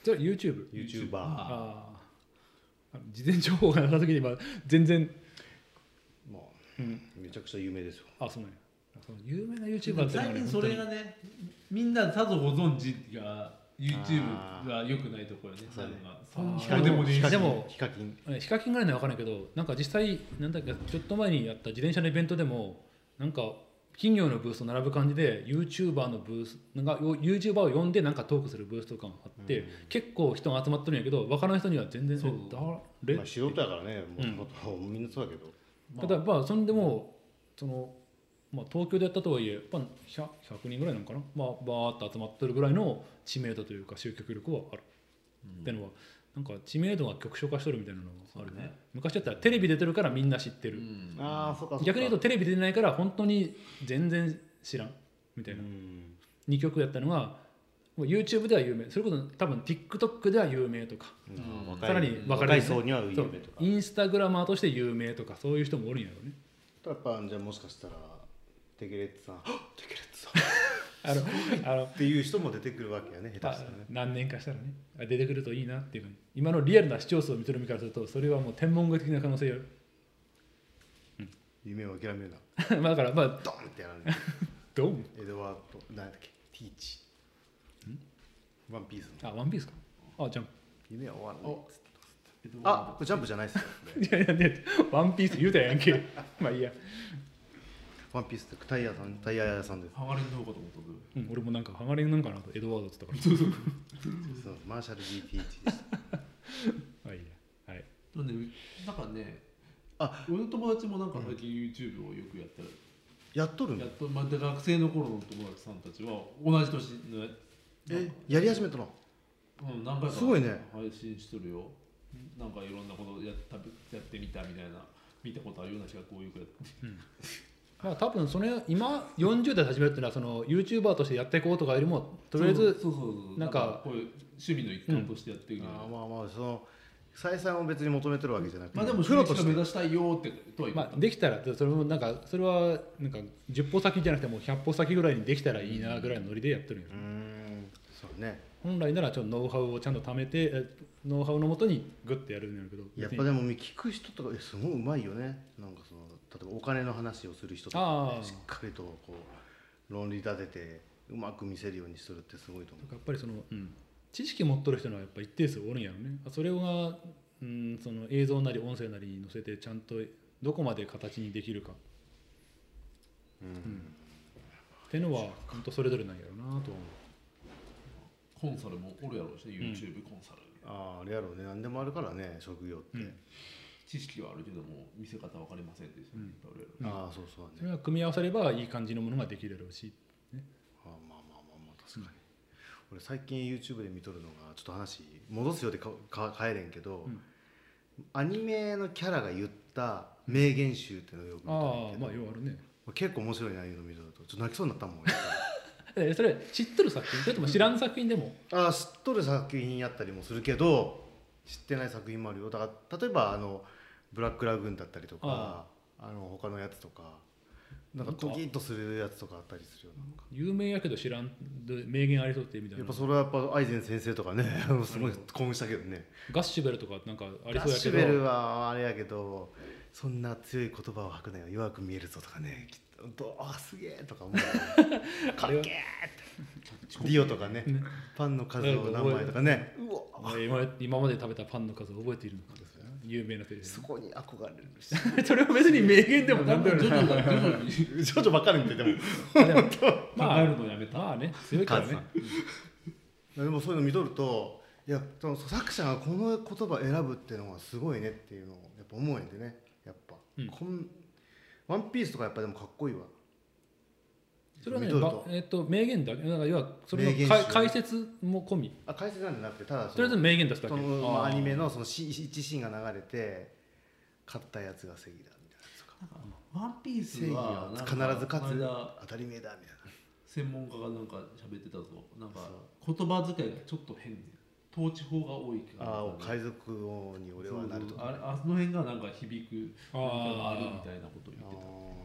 それは YouTube。 YouTuber。 ああ事前情報がなさすぎて今全然、 まあうん、 めちゃくちゃ有名ですよ。 あそうねその有名な YouTuber って最近それがねみんなさぞご存知が YouTube が良くないところね。そんなでもねでもヒカキンヒカキンぐらいのは分からないけどなんか実際なんだっけちょっと前にやった自転車のイベントでもなんか企業のブースと並ぶ感じで YouTuber のブースなんか YouTuber を呼んでなんかトークするブースとかがあって、うん、結構人が集まってるんやけど分からない人には全然そう誰、まあ、素人やからねもう、うん、みんなそうだけど、 まあ、ただまあそんでもその、まあ、東京でやったとはいえやっぱ ひゃくにんぐらいなのかな、まあ、バーッと集まってるぐらいの知名度というか集客力はある、うん、っていうのはなんか知名度が局所化しとるみたいなのがあるね。昔だったらテレビ出てるからみんな知ってる、うん、あそうかそうか逆に言うとテレビ出てないから本当に全然知らんみたいな、うん、にきょくやったのが YouTube では有名それこそ多分 TikTok では有名とか、うん、さらに若い層には有名とかインスタグラマーとして有名とかそういう人もおるんやろうね。 やっぱじゃあもしかしたらテケレッツさんテケレッツさんあのあのっていう人も出てくるわけやね下手したらね何年かしたらね出てくるといいなっていうのに今のリアルな視聴数を見てる身からするとそれはもう天文学的な可能性ある、 うん、夢を諦めるなまあだからまあドンってやられるドンエドワード何だっけティーチワンピースあワンピースかあジャンプ夢は終わらないっつってあこれジャンプじゃないっすよいやいやいやワンピース言うたやんけまあいいやワンピースってタイヤさんタイヤ屋さんです。 ハガレンの方かと思ったけど、うん、俺もなんかハガレンなんかなとエドワードって言ったからそうそうそうマーシャル ジーティーエイチ でしたあいいやはいなんでなんかねあ俺の友達もなんか最近 YouTube をよくやってる、 やっとるんだやっと、まあ、学生の頃の友達さんたちは同じ年のえやり始めたのうん何回かすごいね配信しとるよなんかいろんなことやったやってみたみたいな見たことあるような人がこういうやって、うんまあ、多分それ今よんじゅう代で始めるっていうのはその YouTuber としてやっていこうとかよりもとりあえずそうそうそうなんかこういう趣味の一環としてやっていく、うん、 あまあまあその採算を別に求めてるわけじゃなくて、 まあ、でもプロとして目指したいよってとは言まあできたらそれもなんかそれはなんかじゅっぽ先じゃなくてもひゃっぽ先ぐらいにできたらいいなぐらいのノリでやってるんですよ。 うんそうね本来ならちょっとノウハウをちゃんと貯めてノウハウのもとにグッてやるんだけどやっぱでも聞く人とかすごいうまいよねなんかその例えばお金の話をする人とか、ね、しっかりとこう論理立ててうまく見せるようにするってすごいと思う。 やっぱりその、うん、知識持っとる人はやっぱ一定数おるんやろね。それが、うん、その映像なり音声なりに載せてちゃんとどこまで形にできるか、うんうん、っていうのは本当それぞれなんやろうなと思う。 コンサルもおるやろうし、ね、YouTube コンサル、 うん、あああれやろうね何でもあるからね職業って、うん、 知識はあるけども見せ方分かりませんでした、ねうん、 ああそうそう、ね、 それは組み合わせればいい感じのものができるだろうし、ね、 ああまあまあまあまあ確かに、うん、俺最近 YouTube で見とるのがちょっと話戻すようでかか帰れんけど、うん、アニメのキャラが言った名言集っていうのをよく見たんだけど、 ああまあようあるね結構面白いないうの見るとちょっと泣きそうになったもんそれ知っとる作品それとも知らん作品でもあ知っとる作品やったりもするけど知ってない作品もあるよだから例えばあのブラックラグーンだったりとか あ, あの他のやつとかなんかドキッとするやつとかあったりするよなんか有名やけど知らん名言ありそうってみたいなやっぱそれはやっぱアイゼン先生とかねすごい興奮したけどねガッシュベルとかなんかありそうやけどガッシュベルはあれやけどそんな強い言葉を吐くなよ弱く見えるぞとかねきっとあすげえとか思うかっけーってディオとかねパンの数を何枚とかねうわ 今, 今まで食べたパンの数を覚えているのかですよね有名なセリフそこに憧れるしそれは別に名言でも何でもないジョジョばっかり見てでもまあ考えるのやめたまあね強いからねでもそういうの見とるといやその作者がこの言葉選ぶっていうのがすごいねっていうのをやっぱ思うんでねやっぱ、うん、こんワンピースとかやっぱでもかっこいいわそれはね、えー、と名言だけなんか要はそれの解説も込みあ解説なんじゃなくてただとりあえず名言出すだけその、まあ、アニメのその一シーンが流れて勝ったやつが正義だみたいなやつとかワンピースは必ず勝つ当たり前だみたいな専門家がなんか喋ってたぞなんか言葉遣いがちょっと変で統治法が多いから、 ああ海賊王に俺はなるとか、 ね、あ, あの辺がなんか響く何かがあるみたいなことを言ってた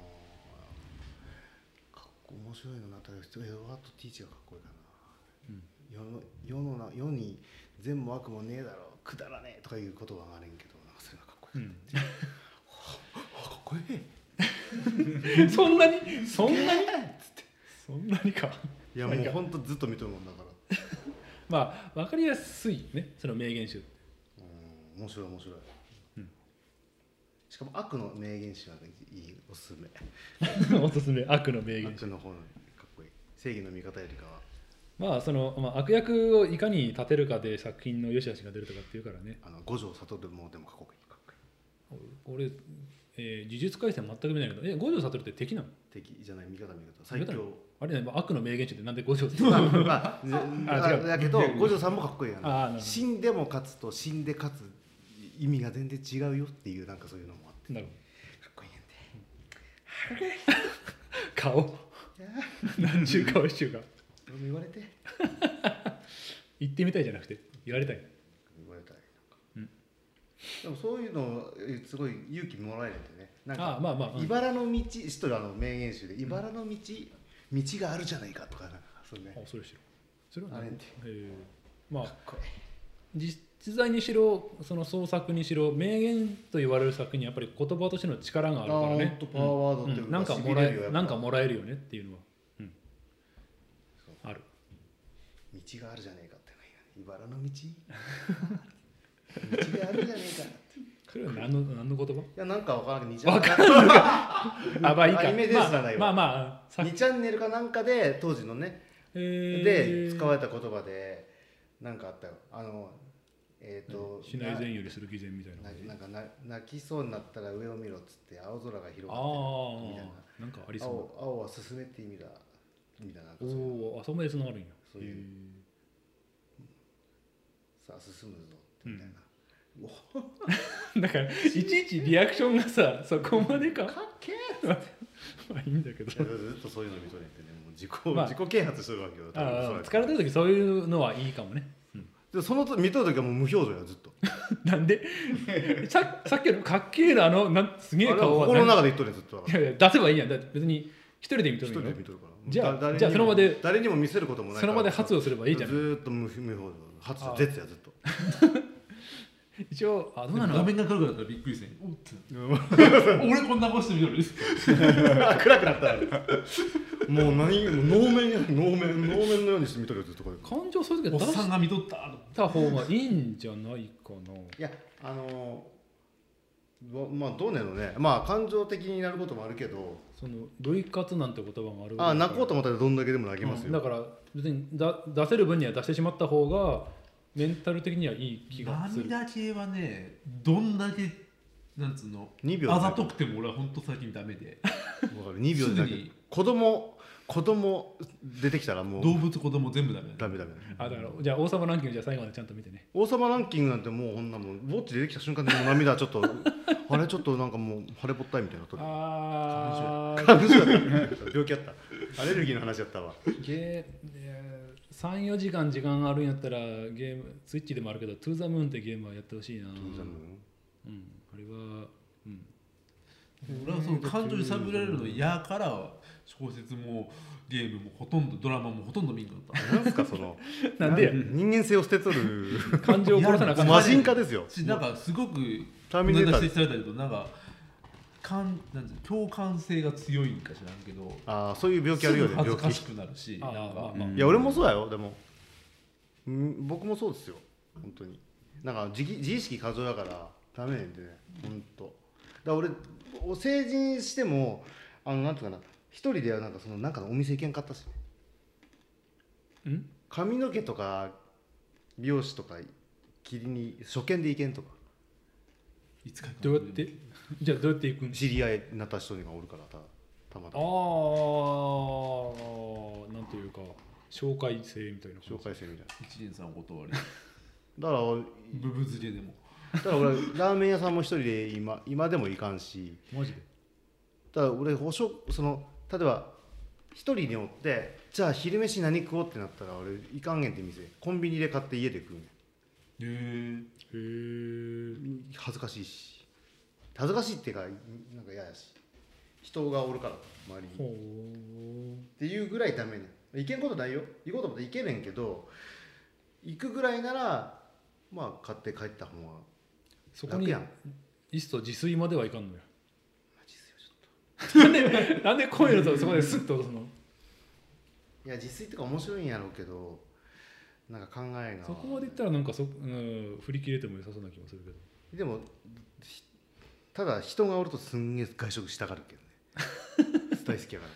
面白いのなったらエドワード・ティーチがかっこいいかな、うん、世の世のな世に善も悪もねえだろくだらねえとかいう言葉があれんけどなんかそれがかっこいい、 うんかっこいいそんなにそんなにそんなにかいやもうほんとずっと見とるもんだからまあ分かりやすいねその名言集うん面白い面白い、うん、しかも悪の名言集なんかいいおすすめおすすめ悪の名言集悪の方のかっこいい正義の味方よりかはまあその、まあ、悪役をいかに立てるかで作品の良し悪しが出るとかっていうからねあの五条悟もでもかっこいいかっこいい俺、えー、呪術廻戦全く見ないけどえ五条悟って敵なの敵じゃない味方味方最強あれね悪の名言集ってなんで五条まあ、まあ、 あ違うだけど五条さんもかっこいいやあな死んでも勝つと死んで勝つ意味が全然違うよっていうなんかそういうのもあってなるほかっこいいんで顔何ちゅう顔しちゅうか俺も言われて言ってみたいじゃなくて言われたい言われたいうんでもそういうのすごい勇気もらえるんでねなんかあまあまあ、うん、 茨の道知っとるあの名言集で茨の道、道があるじゃないかとかなんかそれねあそれしろそれはあれってえー、まあ実在にしろその創作にしろ名言と言われる作品にやっぱり言葉としての力があるからねパワーワードっていうか、 うん、なんかもらえなんかもらえるよねっていうのは、うん、ある道があるじゃねえかってのがいいな茨の道道があるじゃねえかそれは何の何の言葉？ いやなんかわからんけどわかんないあまあいいかアニメですらないわまあまあ、まあ、 にチャンネルかなんかで当時のね、 えー、 で使われた言葉でなんかあったよあのえっ、ー、としない善よりする偽善みたいなななんかな泣きそうになったら上を見ろっつって青空が広があってるみたいなんかありそう青青は進めって意味だみたいなおおあそこまでつながるんやそういうさあ進むぞみたいな、 うん、だからいちいちリアクションがさそこまでかかっけーまあいいんだけどずっとそういうの見とれんってねもう自己、 まあ、 自己啓発してるわけよああ疲れてる時そういうのはいいかもね、うん、 でその見とる時はもう無表情やずっとなんでさ, さっきのかっけえなあのなんすげえ顔は心の中で言っとるんずっといやいや出せばいいやんだって別に一人で見とるん一人で見とるからじゃあだじゃあその場で誰にも見せることもないからその場で発をすればいいじゃんずっと無無表情発絶やずっと一応あどうなの画面が暗くなったらびっくりせんおって俺こんな顔してみるんです暗くなったもう何もう能面や能面能面のようにして見とるよずっとこれ感情そういう時は出しおっさんが見とったた方がいいんじゃないかないやあのー、まあどうねのねまあ感情的になることもあるけどその類活なんて言葉があるあ泣こうと思ったらどんだけでも泣きますよ、 うん、だから別にだ出せる分には出してしまった方がメンタル的にはいい気がする涙系はねどんだけなんつうのにびょうあざとくても俺は本当最近ダメでわかるにびょうですでに子供子供出てきたらもう動物子供全部ダメダメダメあだからじゃあ王様ランキングじゃあ最後までちゃんと見てね王様ランキングなんてもうこんなもんウォッチ出てきた瞬間でもう涙ちょっとあれちょっとなんかもう腫れぼったいみたいなとああ感じだった病気やったアレルギーの話やったわゲーさんよじかん時間あるんやったらゲームスイッチでもあるけどトゥーザムーンってゲームはやってほしいなトゥーザムーンうんあれはうん俺はその感情に探られるの嫌から小説もゲームもほとんどドラマもほとんど見んかったなんすかそのなんでや人間性を捨てとる感情を殺さなあかん魔人化ですよなんかすごくターミネーター指摘されたけどなんかかんなんて共感性が強いんか知らんけどああそういう病気あるよねすぐ恥ず病気かしくなるしあなんか、 まあまあいや俺もそうやよでもん僕もそうですよ本当になんか自自意識過剰だからダメねんでね本当だから俺成人してもあのなんていうかな一人ではなんかそのなんかのお店行けんかったしねん髪の毛とか美容師とか切りに初見で行けんとかいつかどうやってじゃあどうやっていくん知り合いになった人がおるからたたまたああまなんというか紹介制みたいな紹介制みたいな一年さんお断りだからブブ漬けでもだから俺ラーメン屋さんも一人で今今でも行かんしマジでだから俺おしょその例えば一人におってじゃあ昼飯何食おうってなったら俺行かんげんって店コンビニで買って家で食うねんへえへえ恥ずかしいし恥ずかしいっていうかなんか嫌やし人がおるから周りにほっていうぐらいダメね行けんことないよ行こうと思って行けねんけど行くぐらいならまあ買って帰った方がそこに楽やん。 いっそ自炊まではいかんのよ。 マジっすよちょっなんでなんでこういうのとそこでスッと落とすの？ と。いや自炊とか面白いんやろうけど、なんか考えが。 そこまでいったらなんかそ、うん、振り切れても良さそうな気もするけど。 でもひただ人がおるとすんげえ外食したがるけどね。大好きやから。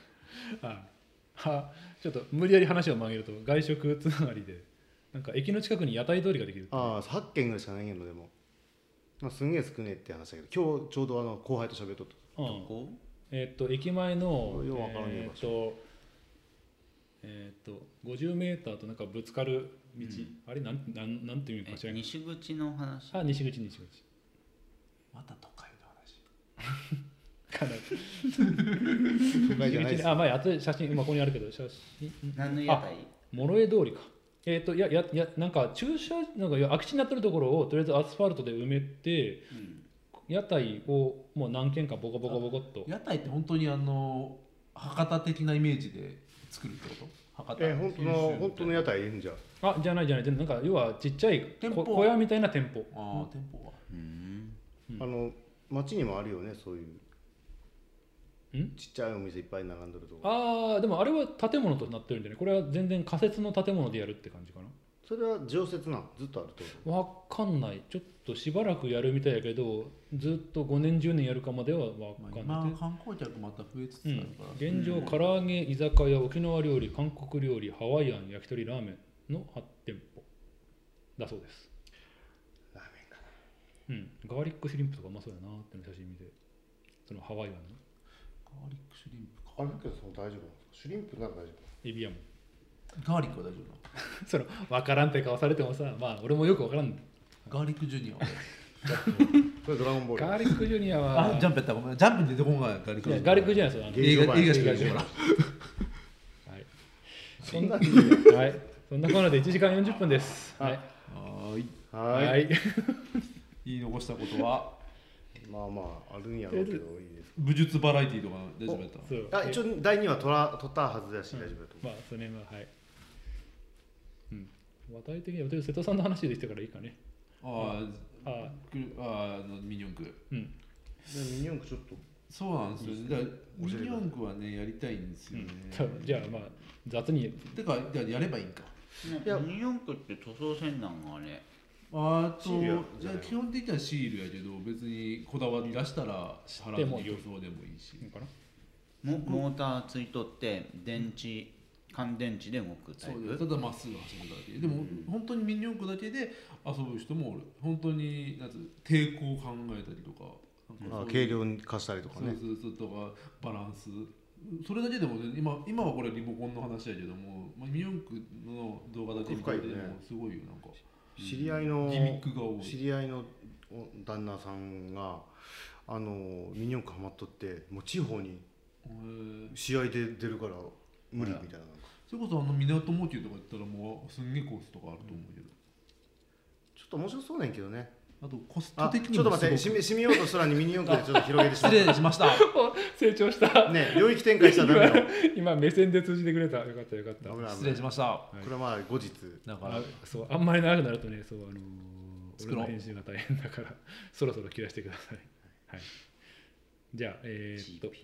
あはちょっと無理やり話を曲げると外食つながりでなんか駅の近くに屋台通りができるって。 ああはっけんぐらいしかないんやろでも、まあ、すんげえ少ねえって話だけど、今日ちょうどあの後輩と喋っとった。 うん、 こえーっと駅前のようわからんねええーっとえーっとごじゅうメーターとなんかぶつかる道、あれなんなんなんていううのか知らんけど、 西口の話。 あ西口西口また都会の話。 かなり都会じゃないですよ。 あ前あと写真今ここにあるけど写真何の屋台？ 諸江通りか。えーっといやいやいやなんか駐車なんかいや空き地になってるところをとりあえずアスファルトで埋めてうん。 屋台をもう何軒かボコボコボコっと。 屋台って本当にあの博多的なイメージで作るってこと？博多。 え本当の本当の屋台いるんじゃ。 あじゃないじゃないでなんか要はちっちゃい店舗こ小屋みたいな店舗。 ああ店舗は。 うん。 うんあの町にもあるよねそういうんちっちゃいお店いっぱい並んでるとこ。 ああでもあれは建物となってるんでね、これは全然仮設の建物でやるって感じかな。 それは常設なんずっとあるってこわかんない、ちょっとしばらくやるみたいやけどずっとごねんじゅうねんやるかまではわかんまあ、 ない、 今観光客また増えつつうんあるから、、 現状唐揚げ居酒屋沖縄料理韓国料理ハワイアン焼き鳥ラーメンのはち店舗だそうです。 と。ラーメンかな。 うんガーリックシュリンプとかうまそうやなっての写真見て、そのハワイアンのガーリックシュリンプか。 あるけどその大丈夫なんですか。シュリンプなら大丈夫。 エビやもんガーリックは大丈夫なの？ その分からんって顔されてもさ、まあ俺もよく分からん。 ガーリックジュニアはこれドラゴンボール。 ガーリックジュニアはあジャンプやったごめんジャンプに出てこんがガーリックジュニア。 いやガーリックジュニアですよあの映画映画しか映画出てこない。 はいそんなんでいいよ。 はい、そんなコーナーでいちじかんよんじゅっぷんです。はい。 はーい。 ははいい。 言い残したことはまあまああるんやろうけどいいです。 武術バラエティーとか大丈夫やった？ そう。 あ一応だいには取ら取ったはずだし大丈夫だと思まあそれははい。うん。話題的にはとりあえず瀬戸さんの話できたからいいかね。 あああくるあーあのミニ四駆。 うん。 う。でミニ四駆ちょっとそうなんですよ。だからミニ四駆はねやりたいんですよね。 じゃあまあ雑にてかじゃあやればいいんか。 いやミニ四駆って塗装線なんがね。 あとシールやじゃあ基本的にはシールやけど別にこだわり出したら払うでもに塗装でもいいし。 いいかな。 モモーターついとって電池乾電池で動くタイそうだプ。 ただまっすぐ走るだけでも、本当にミニ四駆だけで遊ぶ人もおる。本当になんつう抵抗を考えたりとかなんかそういうあ軽量に化したりとかね。 そうそうそうとかバランスそれだけでもね今今はこれリモコンの話やけども、まあ、ミニ四駆の動画だけ見ただけでもすごいよなんか知り合いのギミックが多い。 知り合いのお旦那さんがあのミニ四駆ハマっとってもう地方にへー試合で出るから無理みたいな。なんかそれこそあの港模型とか行ったらもうすんげえコースとかあると思うけど、 ちょっと面白そうねんけどね。 あとコストあ的にもちょっと待ってすごく締め締めようとしたらにミニ四駆でちょっと広げてしまっ失礼しました。 成長した。 た。ね領域展開したらダメよ。 今目線で通じてくれた。よかったよかった。 ダメだ失礼しました。 はいこれはまあ後日。 だからあそうあんまり長くなるとね、そうあのー、 作ろう俺の編集が大変だからそろそろ切らしてください。はい。じゃあえー、っと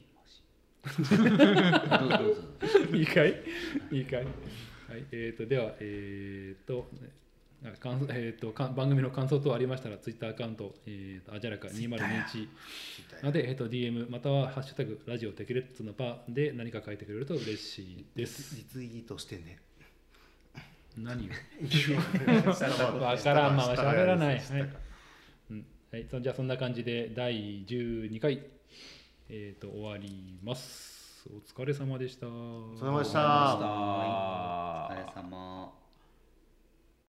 どうぞどうぞ。 いいかいいいかいはいえー、っとではえー、っとあ感想えー、っとか番組の感想等ありましたらツイッターアカウント、えー、とあじゃらかにせんにじゅういちまで、えー、と ディーエム またはハッシュタグラジオテキレッツのパーで何か書いてくれると嬉しいです。 リツイートしてね。 何をわからんまま喋らない。はい。うんはい、そじゃあそんな感じでだいじゅうにかい、えー、と終わります。お疲れ様でした。 お疲れ様でした。 お疲れ様。